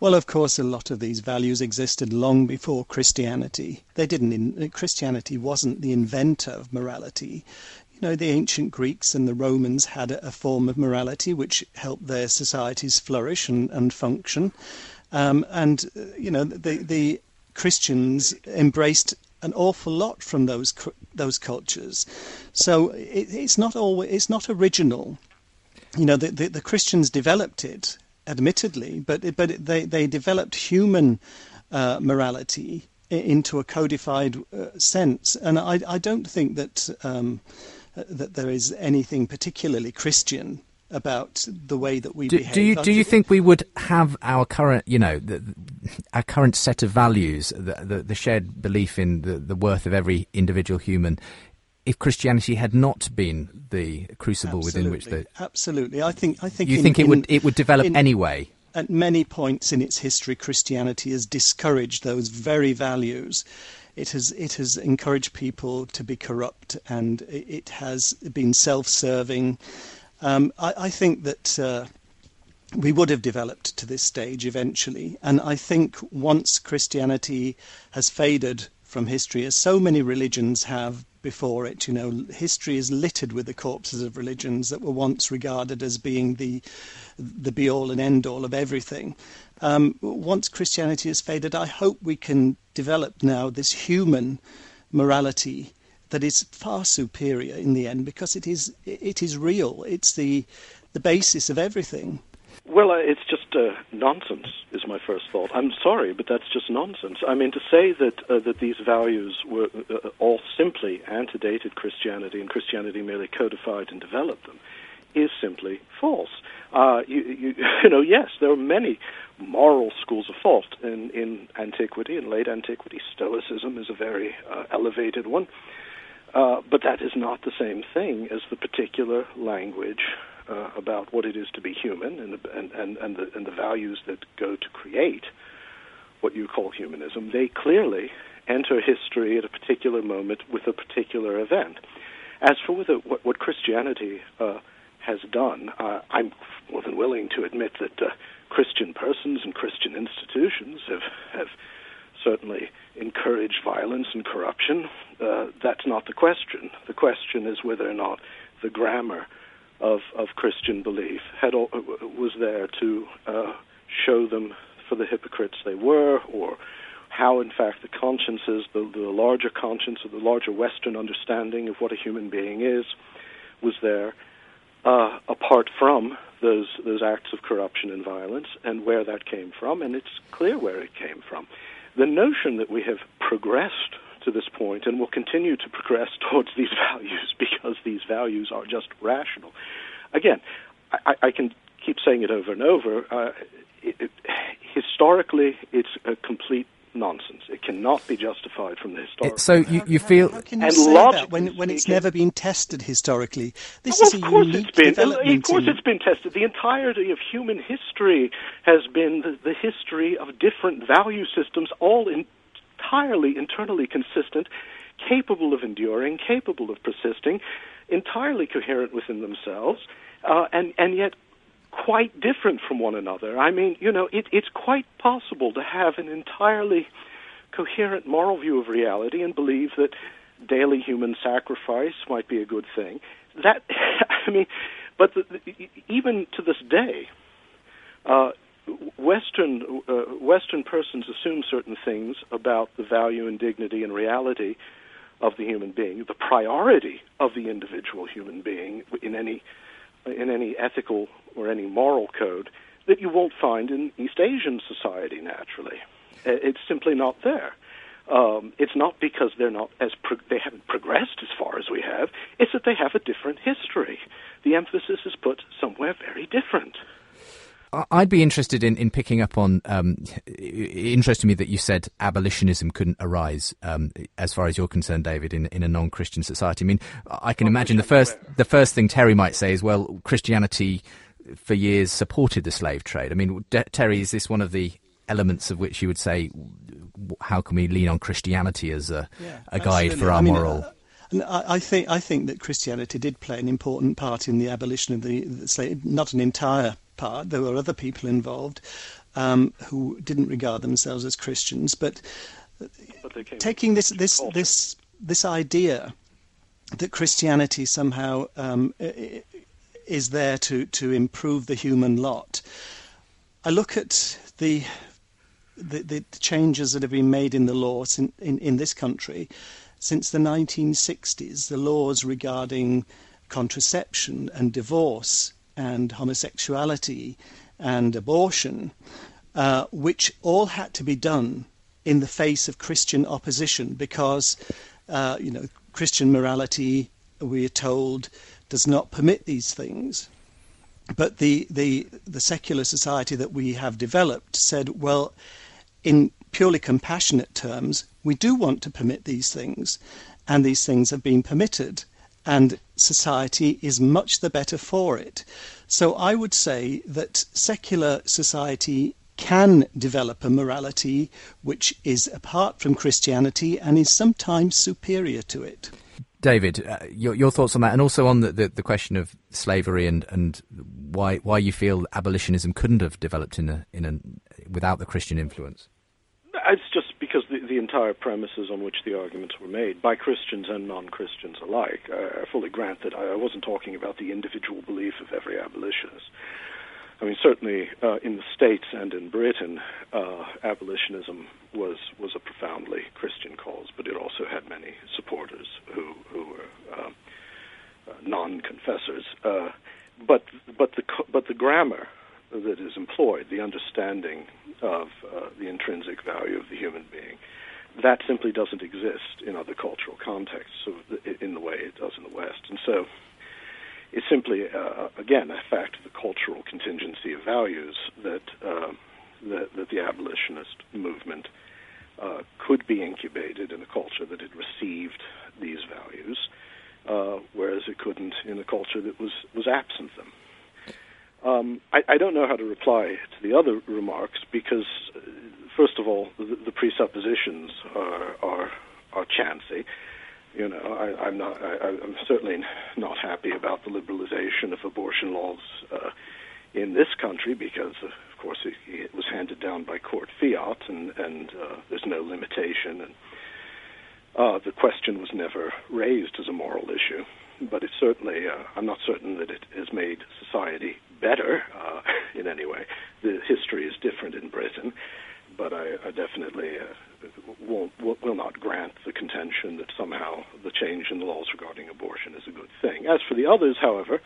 Well, of course, a lot of these values existed long before Christianity. They didn't. In, Christianity wasn't the inventor of morality. You know, the ancient Greeks and the Romans had a, a form of morality which helped their societies flourish and, and function. Um, and, uh, you know, the, the Christians embraced an awful lot from those those cultures. So it, it's not always, it's not original. You know, the, the, the Christians developed it, admittedly, but but they, they developed human uh, morality into a codified uh, sense. And I, I don't think that um, that there is anything particularly Christian about the way that we do, behave. Do you do you think we would have our current, you know, the, our current set of values, the, the, the shared belief in the, the worth of every individual human, if Christianity had not been the crucible absolutely, within which the absolutely, I think I think you in, think it in, would it would develop in, anyway. At many points in its history, Christianity has discouraged those very values. It has it has encouraged people to be corrupt, and it has been self-serving. Um, I, I think that uh, we would have developed to this stage eventually, and I think once Christianity has faded from history, as so many religions have before it, you know, history is littered with the corpses of religions that were once regarded as being the the be-all and end-all of everything. Um, once Christianity has faded, I hope we can develop now this human morality that is far superior in the end, because it is it is real. It's the the basis of everything. Well, uh, it's just uh, nonsense, is my first thought. I'm sorry, but that's just nonsense. I mean, to say that uh, that these values were uh, all simply antedated Christianity and Christianity merely codified and developed them is simply false. Uh, you, you, you know, yes, there are many moral schools of thought in, in antiquity, in late antiquity. Stoicism is a very uh, elevated one. Uh, but that is not the same thing as the particular language uh, about what it is to be human and the, and, and, and, the, and the values that go to create what you call humanism. They clearly enter history at a particular moment with a particular event. As for the, what, what Christianity uh, has done, uh, I'm more than willing to admit that uh, Christian persons and Christian institutions have, have certainly encouraged violence and corruption. Uh, that's not the question. The question is whether or not the grammar of, of Christian belief had all, was there to uh, show them for the hypocrites they were, or how, in fact, the consciences, the, the larger conscience or the larger Western understanding of what a human being is, was there uh, apart from those those acts of corruption and violence, and where that came from, and it's clear where it came from. The notion that we have progressed to this point and will continue to progress towards these values because these values are just rational. Again, I, I can keep saying it over and over. Uh, it, it, historically, it's a complete nonsense. It cannot be justified from the historical. It, so you, you feel... How, how can you and say that when, when it's speaking, never been tested historically? This well, is a unique it's been, development. Of course in... it's been tested. The entirety of human history has been the, the history of different value systems, all entirely internally consistent, capable of enduring, capable of persisting, entirely coherent within themselves, uh, and, and yet quite different from one another. I mean, you know, it, it's quite possible to have an entirely coherent moral view of reality and believe that daily human sacrifice might be a good thing. That, I mean, but the, the, even to this day, uh, Western uh, Western persons assume certain things about the value and dignity and reality of the human being, the priority of the individual human being in any in any ethical or any moral code that you won't find in East Asian society naturally. It's simply not there. Um, it's not because they're not as pro- they haven't progressed as far as we have. It's that they have a different history. The emphasis is put somewhere very different. I'd be interested in, in picking up on, um, it interested me that you said abolitionism couldn't arise, um, as far as you're concerned, David, in, in a non-Christian society. I mean, I can well, imagine the first the first thing Terry might say is, well, Christianity for years supported the slave trade. I mean, De- Terry, is this one of the elements of which you would say, how can we lean on Christianity as a, yeah, a guide absolutely. for our I mean, moral... Uh, And I, I think I think that Christianity did play an important part in the abolition of the, the slave. Not an entire part. There were other people involved, um, who didn't regard themselves as Christians, but, but taking this this this this idea that Christianity somehow um, is there to to improve the human lot. I look at the the, the changes that have been made in the laws in, in, in this country since the nineteen sixties, the laws regarding contraception and divorce and homosexuality and abortion, uh, which all had to be done in the face of Christian opposition because, uh, you know, Christian morality, we are told, does not permit these things. But the, the, the secular society that we have developed said, well, in purely compassionate terms, we do want to permit these things, and these things have been permitted, and society is much the better for it. So I would say that secular society can develop a morality which is apart from Christianity and is sometimes superior to it. David, uh, your, your thoughts on that, and also on the, the, the question of slavery and, and why why you feel abolitionism couldn't have developed in a, in a, without the Christian influence? It's just because the, the entire premises on which the arguments were made by Christians and non-Christians alike. I, I fully grant that I, I wasn't talking about the individual belief of every abolitionist. I mean, certainly uh, in the States and in Britain, uh, abolitionism was was a profoundly Christian cause, but it also had many supporters who who were uh, uh, non-confessors. Uh, but but the but the grammar that is employed, the understanding of uh, the intrinsic value of the human being, that simply doesn't exist in other cultural contexts of the, in the way it does in the West, and so. It's simply, uh, again, a fact of the cultural contingency of values that uh, that, that the abolitionist movement uh, could be incubated in a culture that had received these values, uh, whereas it couldn't in a culture that was, was absent them. Um, I, I don't know how to reply to the other remarks because, uh, first of all, the, the presuppositions are, are, are chancy. You know, I, I'm not. I, I'm certainly not happy about the liberalization of abortion laws uh, in this country because, of course, it, it was handed down by court fiat, and, and uh, there's no limitation, and uh, the question was never raised as a moral issue. But it's certainly. Uh, I'm not certain that it has made society better uh, in any way. The history is different in Britain, but I, I definitely. Uh, Won't, will not grant the contention that somehow the change in the laws regarding abortion is a good thing. As for the others, however,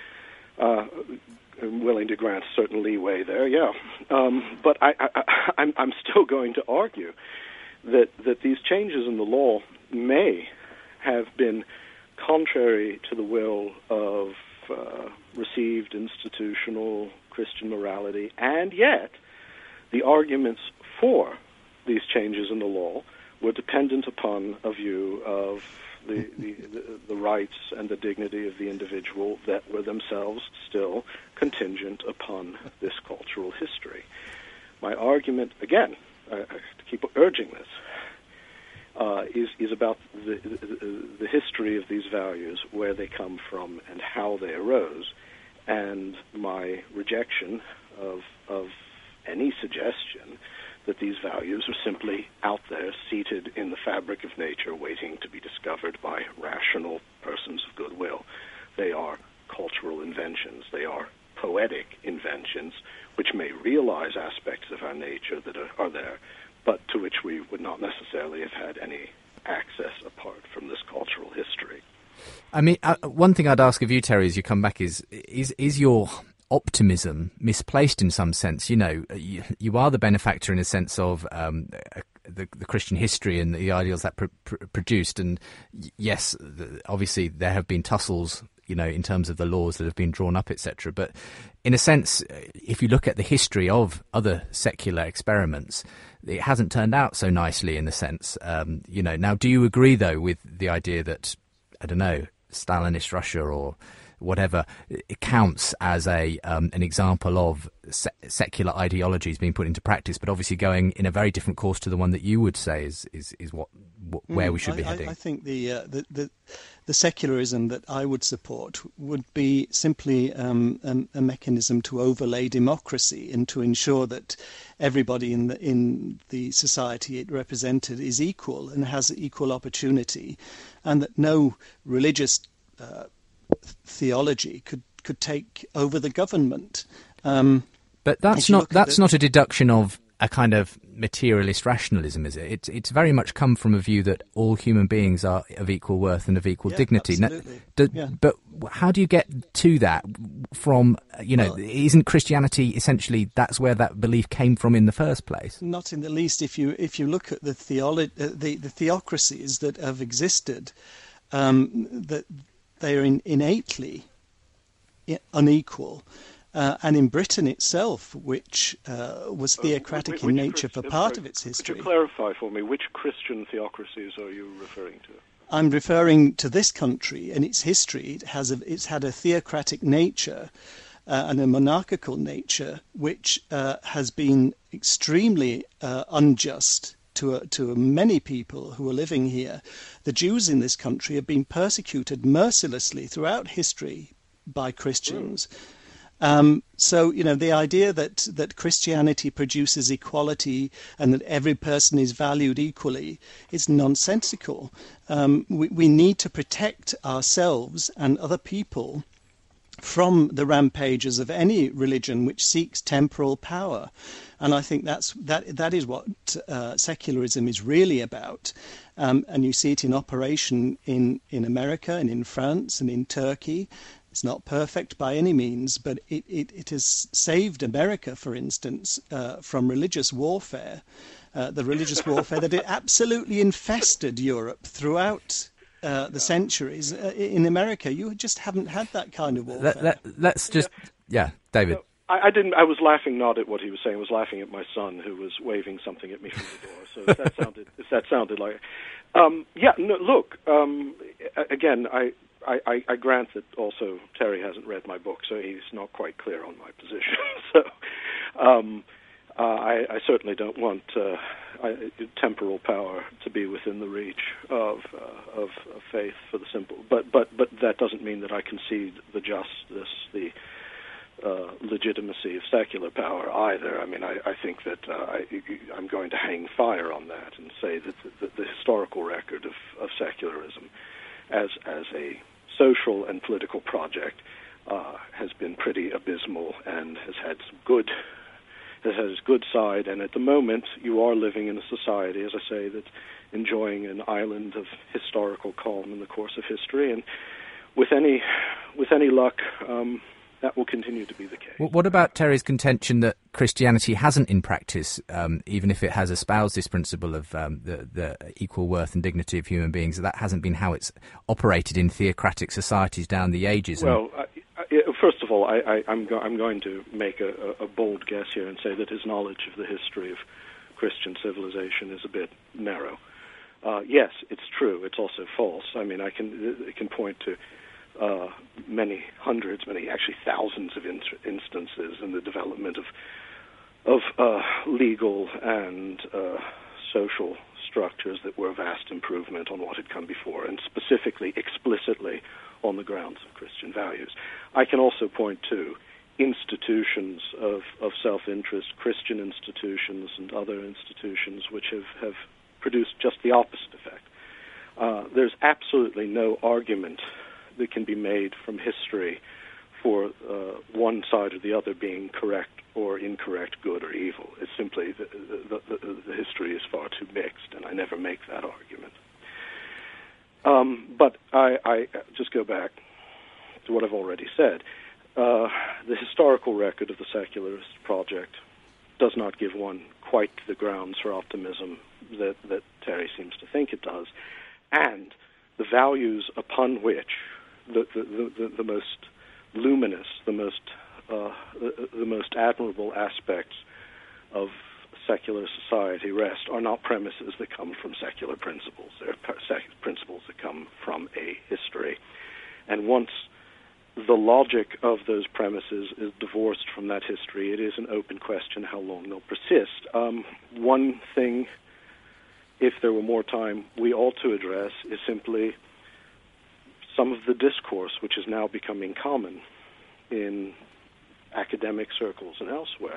uh, I'm willing to grant certain leeway there, yeah. Um, but I, I, I'm, I'm still going to argue that, that these changes in the law may have been contrary to the will of uh, received institutional Christian morality, and yet the arguments for these changes in the law were dependent upon a view of the, the, the, the rights and the dignity of the individual that were themselves still contingent upon this cultural history. My argument, again, I, I keep urging this, uh, is, is about the, the, the history of these values, where they come from and how they arose, and my rejection of, of any suggestion that these values are simply out there, seated in the fabric of nature, waiting to be discovered by rational persons of goodwill. They are cultural inventions. They are poetic inventions, which may realize aspects of our nature that are, are there, but to which we would not necessarily have had any access apart from this cultural history. I mean, uh, one thing I'd ask of you, Terry, as you come back is, is, is your optimism misplaced in some sense? You know, you, you are the benefactor in a sense of um, the, the Christian history and the ideals that pr- pr- produced. And yes, the, obviously there have been tussles, you know, in terms of the laws that have been drawn up, et cetera. But in a sense, if you look at the history of other secular experiments, it hasn't turned out so nicely in the sense, um, you know. Now, do you agree, though, with the idea that, I don't know, Stalinist Russia or whatever, it counts as a um, an example of se- secular ideologies being put into practice, but obviously going in a very different course to the one that you would say is is, is what w- where mm, we should I, be heading? I, I think the, uh, the the the secularism that I would support would be simply um, a, a mechanism to overlay democracy and to ensure that everybody in the in the society it represented is equal and has equal opportunity, and that no religious uh, theology could, could take over the government. Um, but that's if you not look at that's the- not a deduction of a kind of materialist rationalism, is it? It's it's very much come from a view that all human beings are of equal worth and of equal Yeah, dignity. Now, absolutely. do- Yeah. But how do you get to that from, you know, Well- isn't Christianity essentially that's where that belief came from in the first place? Not in the least. If you if you look at the theolo- uh, the, the theocracies that have existed, um, that they are in, innately i- unequal. Uh, and in Britain itself, which uh, was theocratic Which- in which nature Christ- for I'm part sorry, of its Could history. you clarify for me which Christian theocracies are you referring to? I'm referring to this country and its history. It has a, it's had a theocratic nature uh, and a monarchical nature, which uh, has been extremely uh, unjust to uh, to many people who are living here. The Jews in this country have been persecuted mercilessly throughout history by Christians. Mm. Um, so, you know, the idea that, that Christianity produces equality and that every person is valued equally is nonsensical. Um, we, we need to protect ourselves and other people from the rampages of any religion which seeks temporal power. And I think that's that that is what uh, secularism is really about. Um, and you see it in operation in, in America and in France and in Turkey. It's not perfect by any means, but it, it, it has saved America, for instance, uh, from religious warfare, uh, the religious warfare that it absolutely infested Europe throughout uh, the centuries. Uh, in America, you just haven't had that kind of warfare. Let, let, let's just, yeah, David. No, I, I didn't. I was laughing not at what he was saying. I was laughing at my son who was waving something at me from the door. So if that sounded, if that sounded like, um, yeah. No, look, um, again, I. I, I grant that also Terry hasn't read my book, so he's not quite clear on my position. so um, uh, I, I certainly don't want uh, I, temporal power to be within the reach of, uh, of of faith for the simple. But but but that doesn't mean that I concede the justice, the uh, legitimacy of secular power either. I mean, I, I think that uh, I, I'm going to hang fire on that and say that the, the historical record of, of secularism as as a social and political project uh, has been pretty abysmal and has had some good, has had its good side. And at the moment, you are living in a society, as I say, that's enjoying an island of historical calm in the course of history. And with any, with any luck, um, that will continue to be the case. Well, what about Terry's contention that Christianity hasn't, in practice, um, even if it has espoused this principle of um, the, the equal worth and dignity of human beings, that hasn't been how it's operated in theocratic societies down the ages? Well, I, I, first of all, I, I, I'm, go, I'm going to make a, a bold guess here and say that his knowledge of the history of Christian civilization is a bit narrow. Uh, yes, it's true. It's also false. I mean, I can, I can point to Uh, many hundreds, many actually thousands of in- instances in the development of of uh, legal and uh, social structures that were a vast improvement on what had come before, and specifically, explicitly, on the grounds of Christian values. I can also point to institutions of, of self-interest, Christian institutions and other institutions which have, have produced just the opposite effect. Uh, there's absolutely no argument that can be made from history for uh, one side or the other being correct or incorrect, good or evil. It's simply the, the, the, the history is far too mixed, and I never make that argument. Um, but I, I just go back to what I've already said. Uh, the historical record of the secularist project does not give one quite the grounds for optimism that, that Terry seems to think it does. And the values upon which The, the, the, the most luminous, the most uh, the, the most admirable aspects of secular society rest are not premises that come from secular principles. They're sec- principles that come from a history. And once the logic of those premises is divorced from that history, it is an open question how long they'll persist. Um, one thing if there were more time, we ought to address is simply some of the discourse which is now becoming common in academic circles and elsewhere.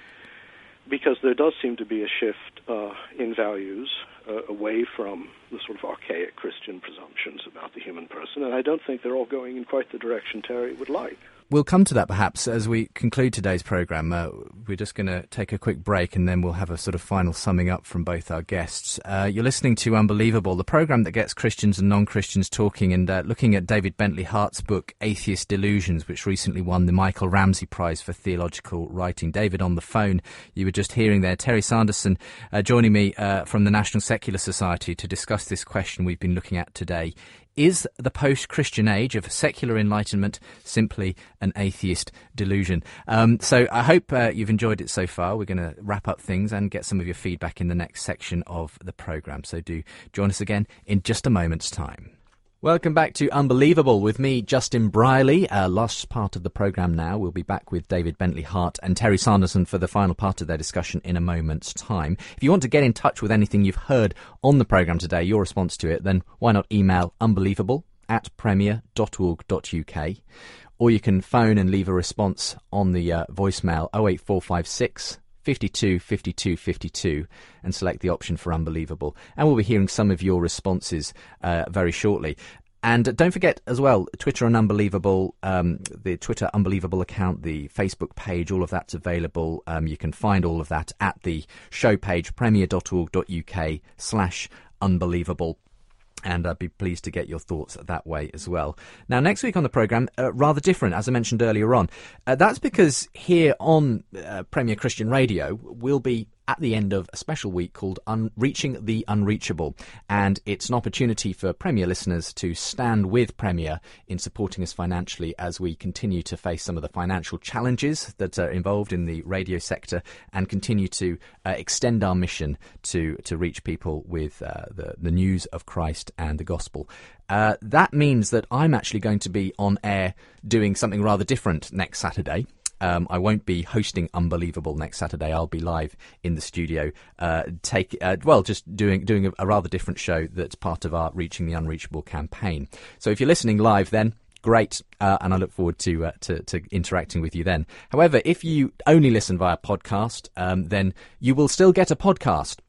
Because there does seem to be a shift uh, in values uh, away from the sort of archaic Christian presumptions about the human person, and I don't think they're all going in quite the direction Terry would like. We'll come to that perhaps as we conclude today's programme. Uh, we're just going to take a quick break and then we'll have a sort of final summing up from both our guests. Uh, you're listening to Unbelievable, the programme that gets Christians and non-Christians talking, and uh, looking at David Bentley Hart's book, Atheist Delusions, which recently won the Michael Ramsey Prize for Theological Writing. David, on the phone, you were just hearing there Terry Sanderson uh, joining me uh, from the National Secular Society to discuss this question we've been looking at today. Is the post-Christian age of secular enlightenment simply an atheist delusion? Um, so I hope uh, you've enjoyed it so far. We're going to wrap up things and get some of your feedback in the next section of the programme. So do join us again in just a moment's time. Welcome back to Unbelievable with me, Justin Brierley. Uh, last part of the programme now. We'll be back with David Bentley Hart and Terry Sanderson for the final part of their discussion in a moment's time. If you want to get in touch with anything you've heard on the programme today, your response to it, then why not email unbelievable at premier dot org dot uk, or you can phone and leave a response on the uh, voicemail oh eight four five six fifty-two fifty-two fifty-two and select the option for Unbelievable. And we'll be hearing some of your responses uh, very shortly. And don't forget as well, Twitter and Unbelievable, um, the Twitter Unbelievable account, the Facebook page, all of that's available. Um, you can find all of that at the show page, premier dot org dot uk slash unbelievable. And I'd be pleased to get your thoughts that way as well. Now, next week on the programme, uh, rather different, as I mentioned earlier on. Uh, that's because here on uh, Premier Christian Radio, we'll be at the end of a special week called Un- Reaching the Unreachable. And it's an opportunity for Premier listeners to stand with Premier in supporting us financially as we continue to face some of the financial challenges that are involved in the radio sector and continue to uh, extend our mission to, to reach people with uh, the, the news of Christ and the gospel. Uh, that means that I'm actually going to be on air doing something rather different next Saturday. Um, I won't be hosting Unbelievable next Saturday. I'll be live in the studio, uh, take uh, well, just doing doing a, a rather different show that's part of our Reaching the Unreachable campaign. So if you're listening live, then great, uh, and I look forward to, uh, to to interacting with you then. However, if you only listen via podcast, um, then you will still get a podcast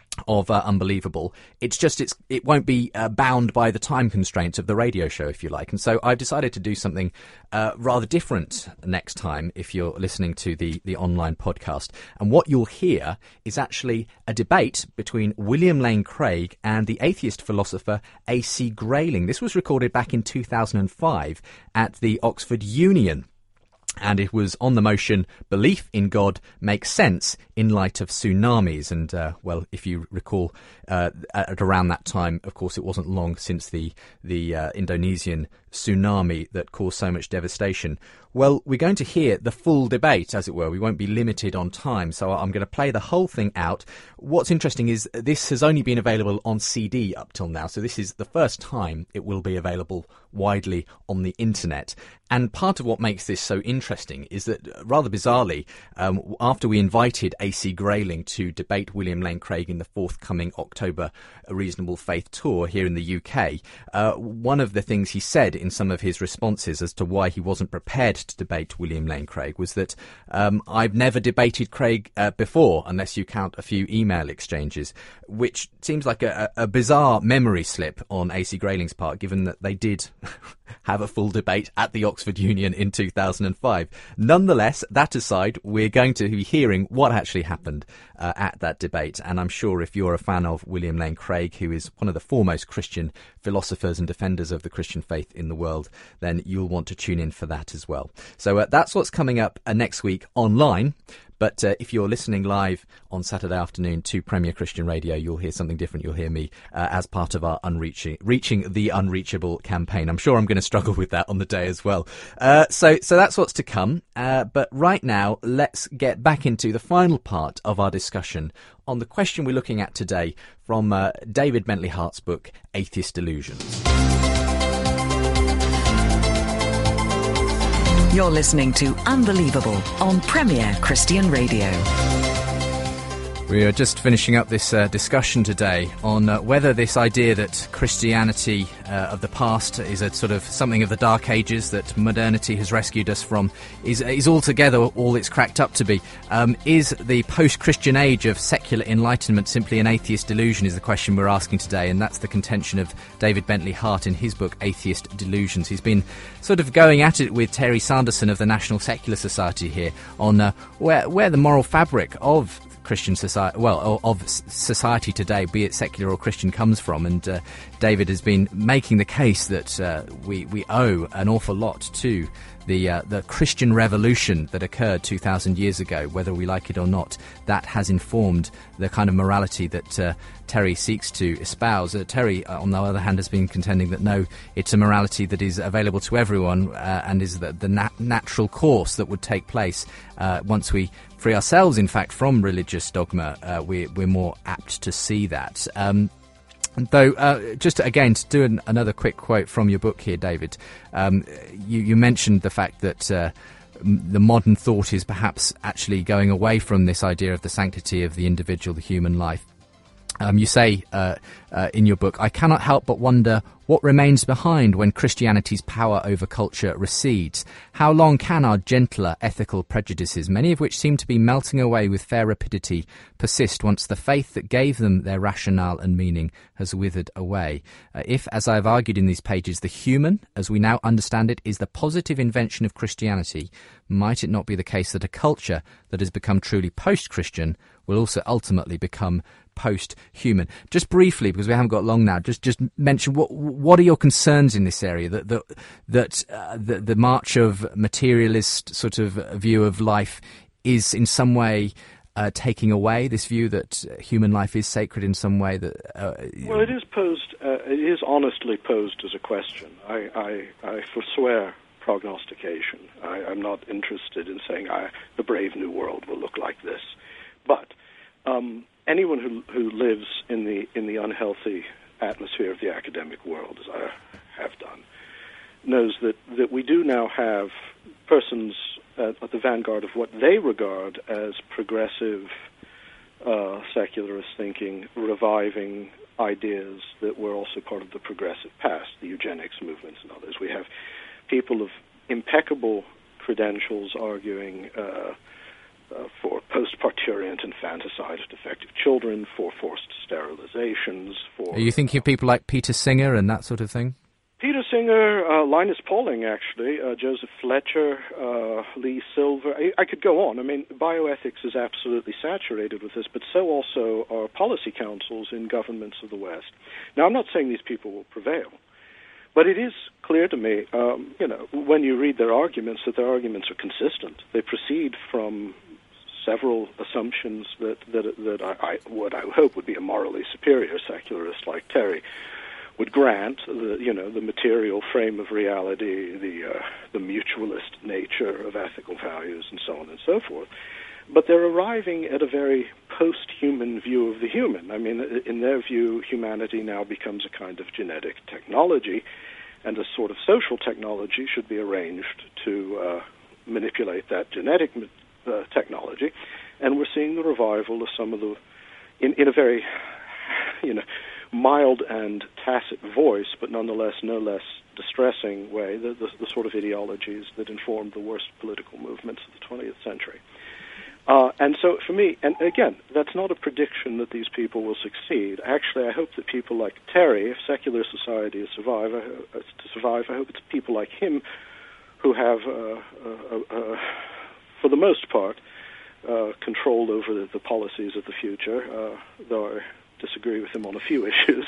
of uh, Unbelievable. It's just it's it won't be uh, bound by the time constraints of the radio show, if you like. And so I've decided to do something uh, rather different next time if you're listening to the the online podcast. And what you'll hear is actually a debate between William Lane Craig and the atheist philosopher A C Grayling. This was recorded back in two thousand five at the Oxford Union. And it was on the motion, belief in God makes sense in light of tsunamis. And, uh, well, if you recall, uh, at around that time, of course, it wasn't long since the, the uh, Indonesian tsunami that caused so much devastation. Well, we're going to hear the full debate, as it were. We won't be limited on time, so I'm going to play the whole thing out. What's interesting is this has only been available on C D up till now, so this is the first time it will be available widely on the internet. And part of what makes this so interesting is that, rather bizarrely, um, after we invited A C Grayling to debate William Lane Craig in the forthcoming October Reasonable Faith Tour here in the U K, uh, one of the things he said in some of his responses as to why he wasn't prepared to debate William Lane Craig was that um, I've never debated Craig uh, before, unless you count a few email exchanges, which seems like a, a bizarre memory slip on A C Grayling's part, given that they did have a full debate at the Oxford Union in two thousand five. Nonetheless, that aside, we're going to be hearing what actually happened uh, at that debate, and I'm sure if you're a fan of William Lane Craig, who is one of the foremost Christian philosophers and defenders of the Christian faith in the world, then you'll want to tune in for that as well. So uh, that's what's coming up uh, next week online. But uh, if you're listening live on Saturday afternoon to Premier Christian Radio, you'll hear something different. You'll hear me uh, as part of our unreaching, Reaching the Unreachable campaign. I'm sure I'm going to struggle with that on the day as well. Uh, so, so that's what's to come. Uh, but right now, let's get back into the final part of our discussion on the question we're looking at today from uh, David Bentley Hart's book, Atheist Delusions. You're listening to Unbelievable on Premier Christian Radio. We are just finishing up this uh, discussion today on uh, whether this idea that Christianity uh, of the past is a sort of something of the Dark Ages that modernity has rescued us from is is altogether all it's cracked up to be. Um, is the post-Christian age of secular enlightenment simply an atheist delusion is the question we're asking today, and that's the contention of David Bentley Hart in his book Atheist Delusions. He's been sort of going at it with Terry Sanderson of the National Secular Society here on uh, where, where the moral fabric of Christian society, well, of society today, be it secular or Christian, comes from. And uh, David has been making the case that uh, we we owe an awful lot to the uh, the Christian revolution that occurred two thousand years ago, whether we like it or not. That has informed the kind of morality that uh, Terry seeks to espouse. Uh, Terry, on the other hand, has been contending that no, it's a morality that is available to everyone uh, and is the, the nat- natural course that would take place uh, once we free ourselves, in fact, from religious dogma. Uh, we, we're more apt to see that. Um, Though, uh, just again, to do an, another quick quote from your book here, David, um, you, you mentioned the fact that uh, m- the modern thought is perhaps actually going away from this idea of the sanctity of the individual, the human life. Um, you say uh, uh, in your book, I cannot help but wonder what remains behind when Christianity's power over culture recedes. How long can our gentler ethical prejudices, many of which seem to be melting away with fair rapidity, persist once the faith that gave them their rationale and meaning has withered away? Uh, if, as I have argued in these pages, the human, as we now understand it, is the positive invention of Christianity, might it not be the case that a culture that has become truly post-Christian will also ultimately become post-human? Just briefly, because we haven't got long now, just just mention what what are your concerns in this area? That that that uh, the, the march of materialist sort of view of life is in some way uh, taking away this view that human life is sacred in some way. That uh, well, it is posed. Uh, it is honestly posed as a question. I I, I forswear prognostication. I, I'm not interested in saying I, the brave new world will look like this, but. Um, anyone who who lives in the in the unhealthy atmosphere of the academic world, as I have done, knows that, that we do now have persons at, at the vanguard of what they regard as progressive uh, secularist thinking, reviving ideas that were also part of the progressive past, the eugenics movements and others. We have people of impeccable credentials arguing uh, Uh, for post-parturient infanticide of defective children, for forced sterilizations, for... Are you thinking of people like Peter Singer and that sort of thing? Peter Singer, uh, Linus Pauling, actually, uh, Joseph Fletcher, uh, Lee Silver. I, I could go on. I mean, bioethics is absolutely saturated with this, but so also are policy councils in governments of the West. Now, I'm not saying these people will prevail, but it is clear to me, um, you know, when you read their arguments, that their arguments are consistent. They proceed from several assumptions that that that I, I what I hope would be a morally superior secularist like Terry would grant. The you know the material frame of reality, the uh, the mutualist nature of ethical values, and so on and so forth. But they're arriving at a very post-human view of the human. I mean, in their view, humanity now becomes a kind of genetic technology, and a sort of social technology should be arranged to uh, manipulate that genetic Uh, technology, and we're seeing the revival of some of the, in, in a very, you know, mild and tacit voice, but nonetheless no less distressing way, the, the, the sort of ideologies that informed the worst political movements of the twentieth century. Uh, and so for me, and again, that's not a prediction that these people will succeed. Actually, I hope that people like Terry, if secular society is survive, uh, to survive, I hope it's people like him who have uh, uh, uh, for the most part, uh, control over the, the policies of the future, uh, though I disagree with him on a few issues.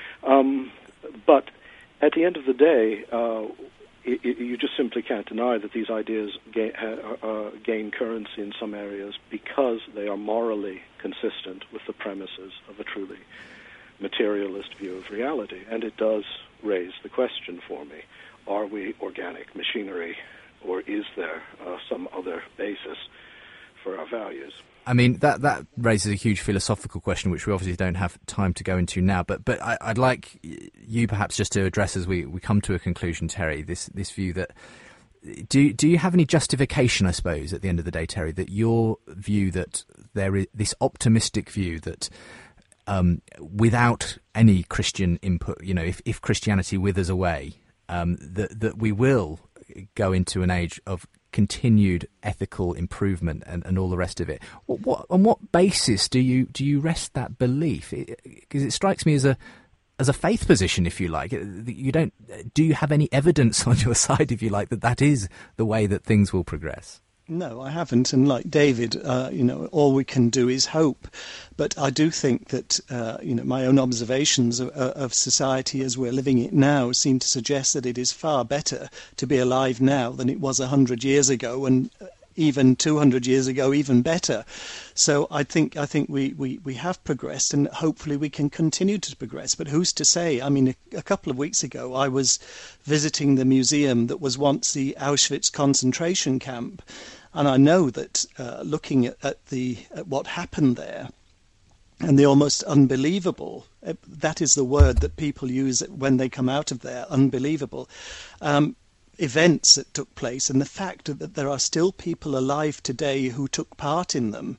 Um, but at the end of the day, uh, it, it, you just simply can't deny that these ideas gain, uh, uh, gain currency in some areas because they are morally consistent with the premises of a truly materialist view of reality. And it does raise the question for me, are we organic machinery? Or is there uh, some other basis for our values? I mean, that that raises a huge philosophical question, which we obviously don't have time to go into now. But but I, I'd like you perhaps just to address as we, we come to a conclusion, Terry, this this view that... Do, do you have any justification, I suppose, at the end of the day, Terry, that your view that there is this optimistic view that um, without any Christian input, you know, if, if Christianity withers away, um, that that we will go into an age of continued ethical improvement and, and all the rest of it. What, what, on what basis do you do you rest that belief? Because it, it strikes me as a as a faith position, if you like. You don't. Do you have any evidence on your side, if you like, that that is the way that things will progress? No, I haven't. And like David, uh, you know, all we can do is hope. But I do think that, uh, you know, my own observations of, of society as we're living it now seem to suggest that it is far better to be alive now than it was a hundred years ago, and even two hundred years ago, even better. So I think I think we, we, we have progressed, and hopefully we can continue to progress. But who's to say? I mean, a, a couple of weeks ago, I was visiting the museum that was once the Auschwitz concentration camp. And I know that uh, looking at, at the at what happened there, and the almost unbelievable, uh, that is the word that people use when they come out of there, unbelievable, um, events that took place, and the fact that there are still people alive today who took part in them,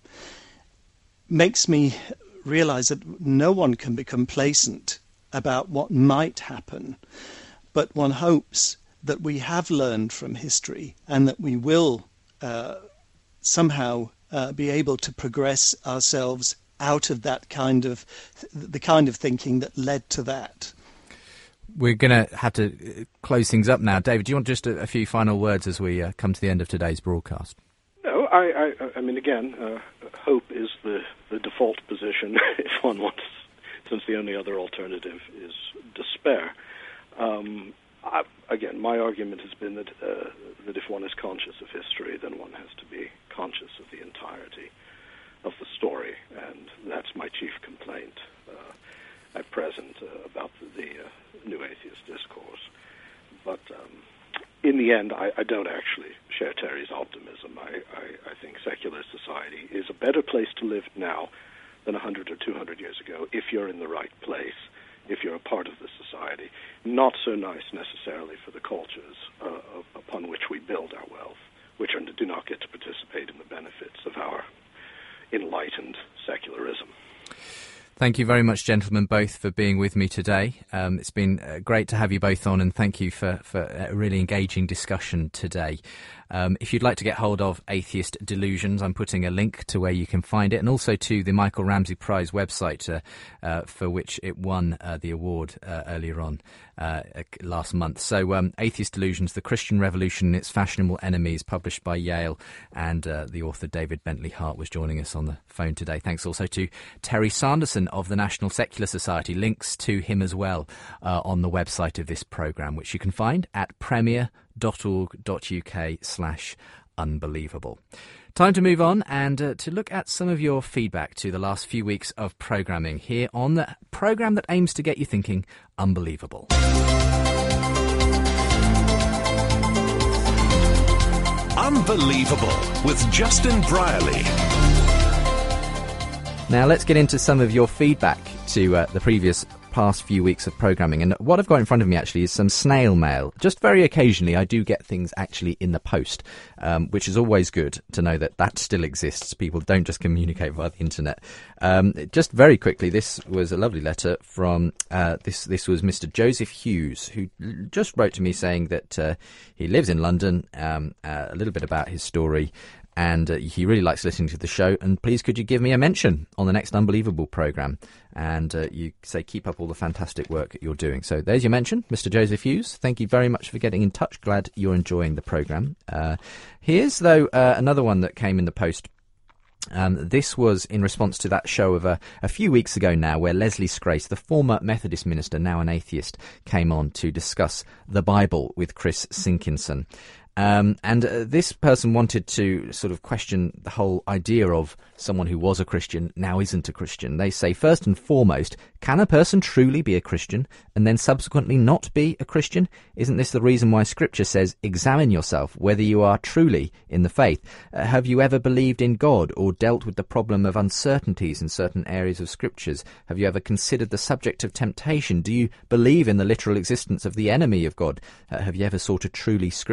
makes me realise that no one can be complacent about what might happen. But one hopes that we have learned from history, and that we will Uh, somehow uh, be able to progress ourselves out of that kind of th- the kind of thinking that led to that. We're going to have to close things up now. David, do you want just a, a few final words as we uh, come to the end of today's broadcast? No, I, I, I mean, again, uh, hope is the, the default position if one wants, since the only other alternative is despair. Um, I, again, my argument has been that uh, that if one is conscious of history, then one has to be conscious of the entirety of the story, and that's my chief complaint uh, at present uh, about the, the uh, New Atheist discourse. But um, in the end, I, I don't actually share Terry's optimism. I, I, I think secular society is a better place to live now than one hundred or two hundred years ago if you're in the right place, if you're a part of the society. Not so nice necessarily for the cultures uh, upon which we build our wealth, which are, do not get to participate in the benefits of our enlightened secularism. Thank you very much, gentlemen, both, for being with me today. Um, it's been uh, great to have you both on, and thank you for, for a really engaging discussion today. Um, if you'd like to get hold of Atheist Delusions, I'm putting a link to where you can find it, and also to the Michael Ramsey Prize website, uh, uh, for which it won uh, the award uh, earlier on uh, last month. So um, Atheist Delusions, The Christian Revolution and Its Fashionable Enemies, published by Yale, and uh, the author David Bentley Hart was joining us on the phone today. Thanks also to Terry Sanderson of the National Secular Society. Links to him as well uh, on the website of this programme, which you can find at premier dot org dot uk slash unbelievable. Time to move on and uh, to look at some of your feedback to the last few weeks of programming here on the programme that aims to get you thinking unbelievable. Unbelievable with Justin Brierley. Now let's get into some of your feedback to uh, the previous past few weeks of programming, and what I've got in front of me actually is some snail mail. Just very occasionally I do get things actually in the post, um, which is always good to know that that still exists. People don't just communicate via the internet. Um, just very quickly, this was a lovely letter from uh, this this was Mister Joseph Hughes, who just wrote to me saying that uh, he lives in London, um, uh, a little bit about his story, and uh, he really likes listening to the show, and please could you give me a mention on the next Unbelievable programme. And uh, you say keep up all the fantastic work that you're doing. So there's your mention, Mister Joseph Hughes. Thank you very much for getting in touch. Glad you're enjoying the programme. Uh, here's, though, uh, another one that came in the post. Um, this was in response to that show of a, a few weeks ago now, where Leslie Scrace, the former Methodist minister, now an atheist, came on to discuss the Bible with Chris Sinkinson. Um, and uh, this person wanted to sort of question the whole idea of someone who was a Christian now isn't a Christian. They say, first and foremost, can a person truly be a Christian and then subsequently not be a Christian? Isn't this the reason why Scripture says, examine yourself whether you are truly in the faith? Uh, have you ever believed in God or dealt with the problem of uncertainties in certain areas of Scriptures? Have you ever considered the subject of temptation? Do you believe in the literal existence of the enemy of God? Uh, have you ever sought a truly Scripture-based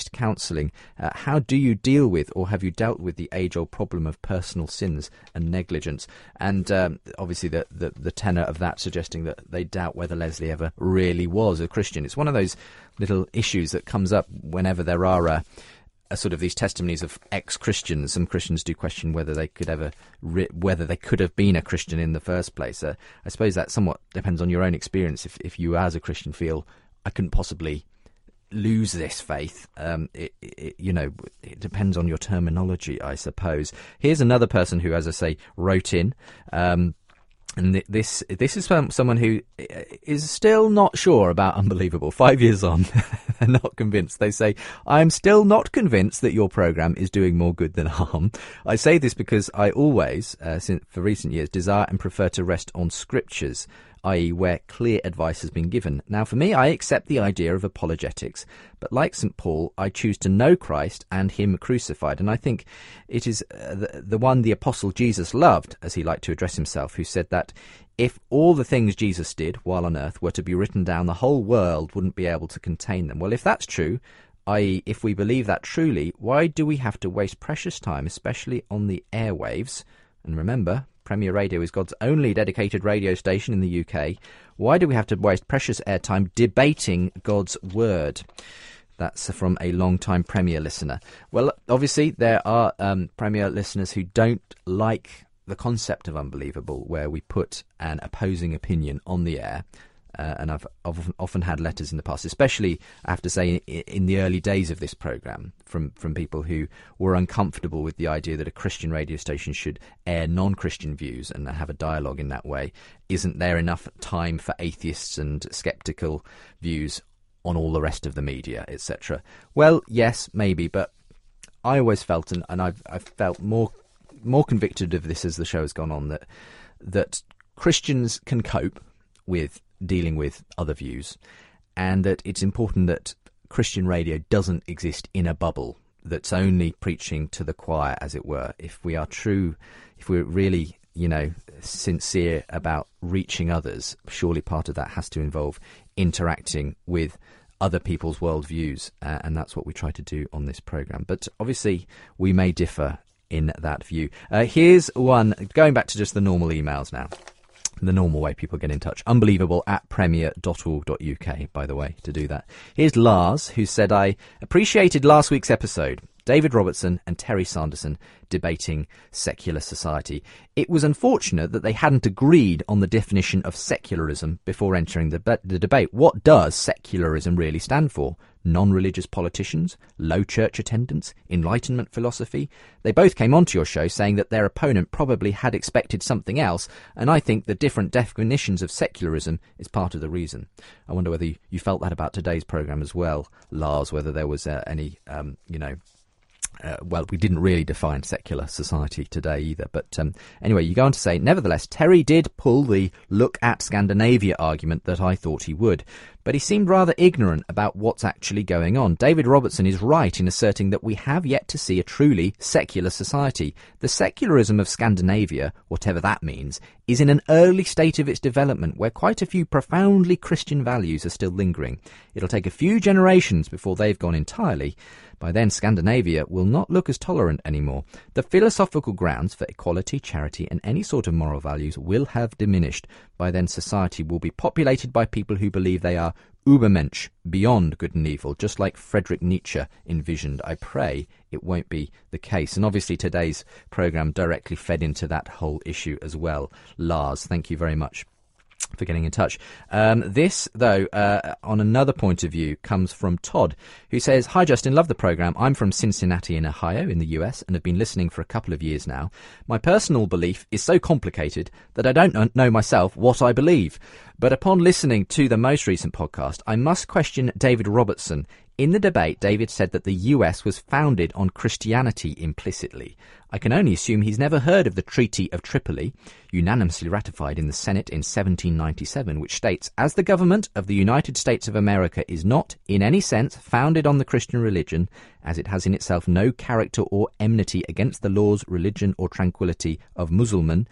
atheist counselling. Uh, how do you deal with, or have you dealt with, the age-old problem of personal sins and negligence? And um, obviously the, the, the tenor of that suggesting that they doubt whether Leslie ever really was a Christian. It's one of those little issues that comes up whenever there are a, a sort of these testimonies of ex-Christians. Some Christians do question whether they could ever, re- whether they could have been a Christian in the first place. Uh, I suppose that somewhat depends on your own experience. If, if you as a Christian feel, I couldn't possibly lose this faith, um, it, it, you know, it depends on your terminology, I suppose. Here's another person who, as I say, wrote in, um, and th- this this is from someone who is still not sure about Unbelievable. Five years on, they're not convinced. They say, I'm still not convinced that your programme is doing more good than harm. I say this because I always, uh, since, for recent years, desire and prefer to rest on scriptures, that is where clear advice has been given. Now, for me, I accept the idea of apologetics, but like Saint Paul, I choose to know Christ and him crucified, and I think it is uh, the, the one the Apostle Jesus loved, as he liked to address himself, who said that if all the things Jesus did while on earth were to be written down, the whole world wouldn't be able to contain them. Well, if that's true, that is, if we believe that truly, why do we have to waste precious time, especially on the airwaves? And remember, Premier Radio is God's only dedicated radio station in the U K. Why do we have to waste precious airtime debating God's word? That's from a long-time Premier listener. Well, obviously, there are um, Premier listeners who don't like the concept of Unbelievable, where we put an opposing opinion on the air. Uh, and I've often, often had letters in the past, especially, I have to say, in, in the early days of this programme, from, from people who were uncomfortable with the idea that a Christian radio station should air non-Christian views and have a dialogue in that way. Isn't there enough time for atheists and sceptical views on all the rest of the media, et cetera? Well, yes, maybe, but I always felt, and, and I've, I've felt more more convicted of this as the show has gone on, that that Christians can cope with dealing with other views, and that it's important that Christian radio doesn't exist in a bubble that's only preaching to the choir, as it were. If we are true, if we're really, you know, sincere about reaching others, surely part of that has to involve interacting with other people's worldviews, uh, and that's what we try to do on this programme. But obviously we may differ in that view. Uh, here's one, going back to just the normal emails now. The normal way people get in touch. Unbelievable at premier dot org dot U K, by the way, to do that. Here's Lars, who said, I appreciated last week's episode. David Robertson and Terry Sanderson debating secular society. It was unfortunate that they hadn't agreed on the definition of secularism before entering the, be- the debate. What does secularism really stand for? Non-religious politicians? Low church attendance? Enlightenment philosophy? They both came onto your show saying that their opponent probably had expected something else, and I think the different definitions of secularism is part of the reason. I wonder whether you felt that about today's programme as well, Lars, whether there was uh, any, um, you know, Uh, well, we didn't really define secular society today either. But um, anyway, you go on to say, nevertheless, Terry did pull the look at Scandinavia argument that I thought he would. But he seemed rather ignorant about what's actually going on. David Robertson is right in asserting that we have yet to see a truly secular society. The secularism of Scandinavia, whatever that means, is in an early state of its development where quite a few profoundly Christian values are still lingering. It'll take a few generations before they've gone entirely. By then, Scandinavia will not look as tolerant anymore. The philosophical grounds for equality, charity, and any sort of moral values will have diminished. By then, society will be populated by people who believe they are Übermensch, beyond good and evil, just like Friedrich Nietzsche envisioned. I pray it won't be the case. And obviously today's programme directly fed into that whole issue as well. Lars, thank you very much for getting in touch. Um, this, though, uh, on another point of view, comes from Todd, who says, Hi Justin, love the programme. I'm from Cincinnati in Ohio in the U S and have been listening for a couple of years now. My personal belief is so complicated that I don't know myself what I believe. But upon listening to the most recent podcast, I must question David Robertson. In the debate, David said that the U S was founded on Christianity implicitly. I can only assume he's never heard of the Treaty of Tripoli, unanimously ratified in the Senate in seventeen ninety-seven, which states, as the government of the United States of America is not, in any sense, founded on the Christian religion, as it has in itself no character or enmity against the laws, religion, or tranquility of Mussulman,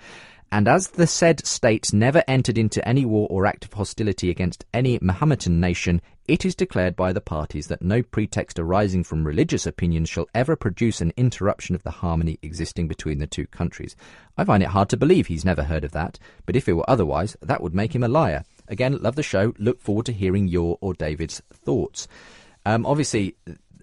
And as the said states never entered into any war or act of hostility against any Mahometan nation, it is declared by the parties that no pretext arising from religious opinions shall ever produce an interruption of the harmony existing between the two countries. I find it hard to believe he's never heard of that, but if it were otherwise, that would make him a liar. Again, love the show. Look forward to hearing your or David's thoughts. Um, obviously,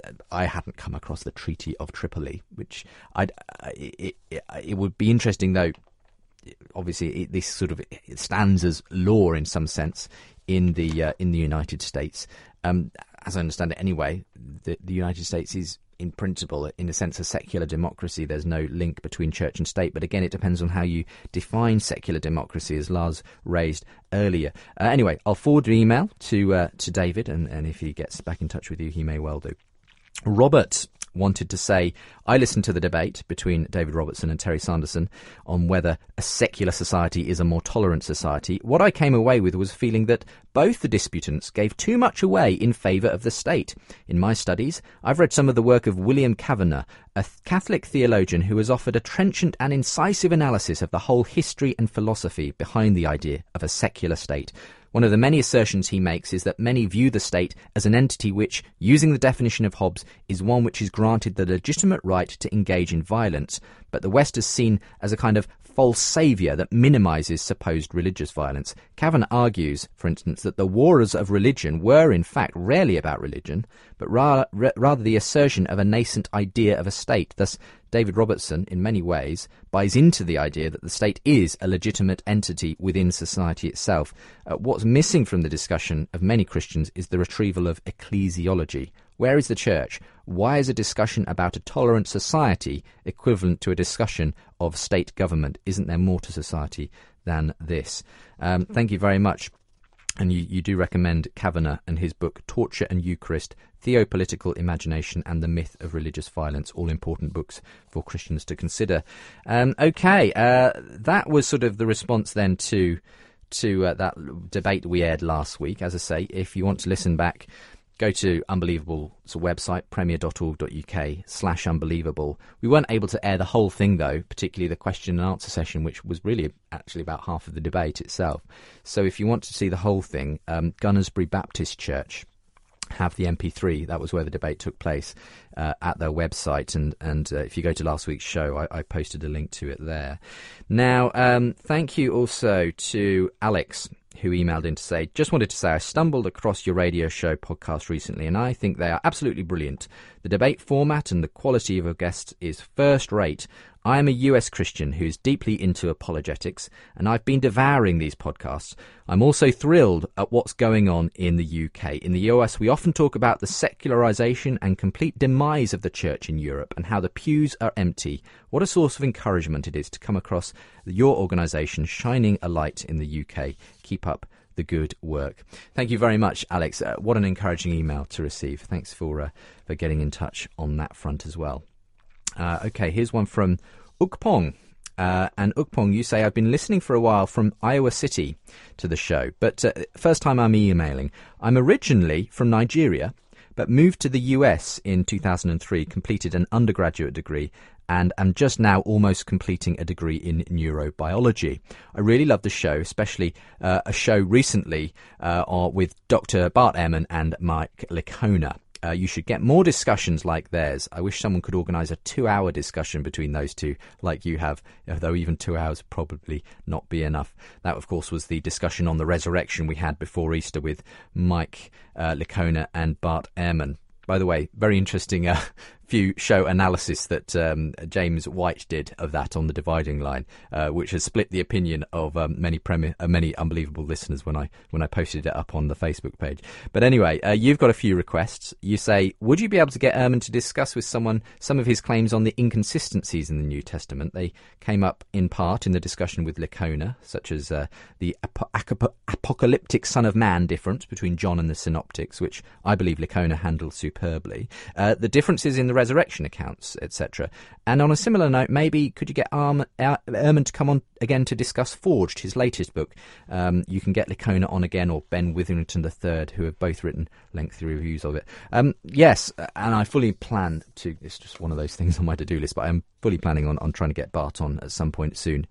I hadn't come across the Treaty of Tripoli, which I'd, it, it, it would be interesting, though. Obviously, it, this sort of it stands as law in some sense in the uh, in the United States. Um, as I understand it, anyway, the, the United States is, in principle, in a sense, a secular democracy. There's no link between church and state. But again, it depends on how you define secular democracy, as Lars raised earlier. Uh, anyway, I'll forward an email to uh, to David, and, and if he gets back in touch with you, he may well do. Robert wanted to say, I listened to the debate between David Robertson and Terry Sanderson on whether a secular society is a more tolerant society. What I came away with was feeling that both the disputants gave too much away in favour of the state. In my studies, I've read some of the work of William Kavanagh, a Catholic theologian who has offered a trenchant and incisive analysis of the whole history and philosophy behind the idea of a secular state. One of the many assertions he makes is that many view the state as an entity which, using the definition of Hobbes, is one which is granted the legitimate right to engage in violence, but the West is seen as a kind of false saviour that minimises supposed religious violence. Kavanagh argues, for instance, that the wars of religion were in fact rarely about religion, but ra- ra- rather the assertion of a nascent idea of a state. Thus, David Robertson, in many ways, buys into the idea that the state is a legitimate entity within society itself. Uh, what's missing from the discussion of many Christians is the retrieval of ecclesiology. Where is the church? Why is a discussion about a tolerant society equivalent to a discussion of state government? Isn't there more to society than this? Um, thank you very much. And you, you do recommend Kavanagh and his book Torture and Eucharist, Theopolitical Imagination and the Myth of Religious Violence, all important books for Christians to consider. Um, okay, uh, that was sort of the response then to to uh, that debate we aired last week. As I say, if you want to listen back, go to Unbelievable's website, premier.org.uk slash unbelievable. We weren't able to air the whole thing, though, particularly the question and answer session, which was really actually about half of the debate itself. So if you want to see the whole thing, um, Gunnersbury Baptist Church have the M P three. That was where the debate took place, uh, at their website. And, and uh, if you go to last week's show, I, I posted a link to it there. Now, um, thank you also to Alex, who emailed in to say, just wanted to say I stumbled across your radio show podcast recently, and I think they are absolutely brilliant. The debate format and the quality of your guests is first rate. I am a U S Christian who is deeply into apologetics, and I've been devouring these podcasts. I'm also thrilled at what's going on in the U K. In the U S, we often talk about the secularisation and complete demise of the church in Europe and how the pews are empty. What a source of encouragement it is to come across your organisation shining a light in the U K. Keep up the good work. Thank you very much, Alex. Uh, what an encouraging email to receive. Thanks for uh, for getting in touch on that front as well. Uh, okay, here's one from Ukpong. Uh, and Ukpong, you say, I've been listening for a while from Iowa City to the show, but uh, first time I'm emailing. I'm originally from Nigeria, but moved to the U S in two thousand three, completed an undergraduate degree, and am just now almost completing a degree in neurobiology. I really love the show, especially uh, a show recently uh, with Doctor Bart Ehrman and Mike Licona. Uh, you should get more discussions like theirs. I wish someone could organise a two-hour discussion between those two, like you have, though even two hours would probably not be enough. That, of course, was the discussion on the resurrection we had before Easter with Mike uh, Licona and Bart Ehrman. By the way, very interesting uh, few show analysis that um, James White did of that on the dividing line, uh, which has split the opinion of um, many premier, uh, many unbelievable listeners when I when I posted it up on the Facebook page. But anyway, uh, you've got a few requests. You say, would you be able to get Ehrman to discuss with someone some of his claims on the inconsistencies in the New Testament? They came up in part in the discussion with Licona, such as uh, the ap- ap- apocalyptic Son of Man difference between John and the Synoptics, which I believe Licona handled superbly. Uh, the differences in the resurrection accounts, et cetera. And on a similar note, maybe could you get Arm, uh, Ehrman to come on again to discuss Forged, his latest book? Um, you can get Licona on again, or Ben Witherington the third, who have both written lengthy reviews of it. Um, yes, and I fully plan to, it's just one of those things on my to-do list, but I'm fully planning on, on trying to get Bart on at some point soon.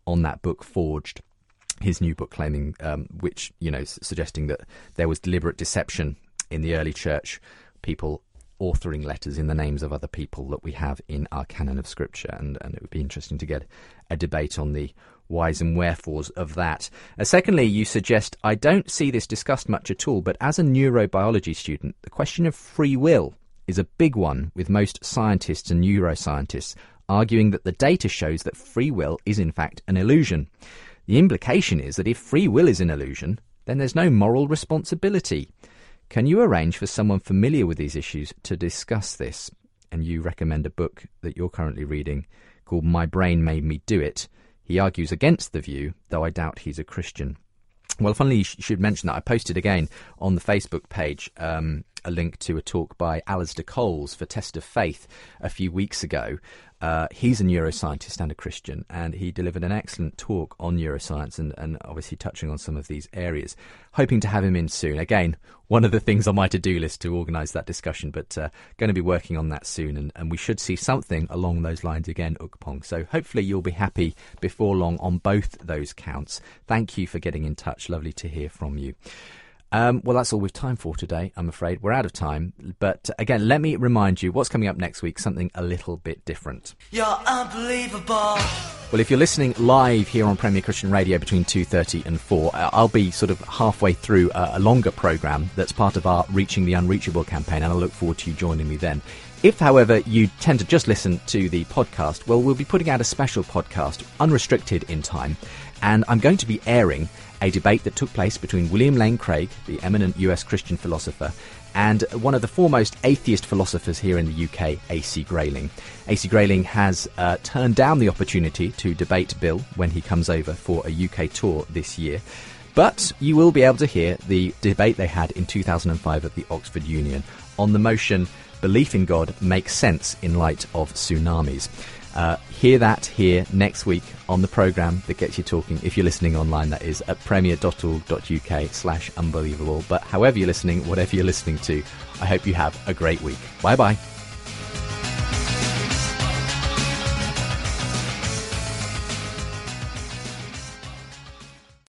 on that book, Forged, his new book claiming, um, which, you know, s- suggesting that there was deliberate deception in the early church, people authoring letters in the names of other people that we have in our canon of Scripture. And, and it would be interesting to get a debate on the whys and wherefores of that. Uh, secondly, you suggest, I don't see this discussed much at all, but as a neurobiology student, the question of free will is a big one, with most scientists and neuroscientists arguing that the data shows that free will is in fact an illusion. The implication is that if free will is an illusion, then there's no moral responsibility. Can you arrange for someone familiar with these issues to discuss this? And you recommend a book that you're currently reading called My Brain Made Me Do It. He argues against the view, though I doubt he's a Christian. Well, funnily, you sh- should mention that I posted again on the Facebook page um, a link to a talk by Alistair Coles for Test of Faith a few weeks ago. Uh, he's a neuroscientist and a Christian, and he delivered an excellent talk on neuroscience and, and obviously touching on some of these areas. Hoping to have him in soon. Again, one of the things on my to-do list to organise that discussion, but uh, going to be working on that soon, and, and we should see something along those lines again, Ukpong. So hopefully you'll be happy before long on both those counts. Thank you for getting in touch. Lovely to hear from you. Um, well, that's all we've time for today, I'm afraid. We're out of time. But again, let me remind you what's coming up next week, something a little bit different. You're unbelievable. Well, if you're listening live here on Premier Christian Radio between two thirty and four, I'll be sort of halfway through a, a longer programme that's part of our Reaching the Unreachable campaign, and I look forward to you joining me then. If, however, you tend to just listen to the podcast, well, we'll be putting out a special podcast, unrestricted in time, and I'm going to be airing a debate that took place between William Lane Craig, the eminent U S Christian philosopher, and one of the foremost atheist philosophers here in the U K, A C Grayling. A C Grayling has uh, turned down the opportunity to debate Bill when he comes over for a U K tour this year, but you will be able to hear the debate they had in two thousand five at the Oxford Union on the motion, Belief in God makes sense in light of tsunamis. Uh, hear that here next week on the programme that gets you talking, if you're listening online, that is, at premier.org.uk slash unbelievable. But however you're listening, whatever you're listening to, I hope you have a great week. Bye-bye.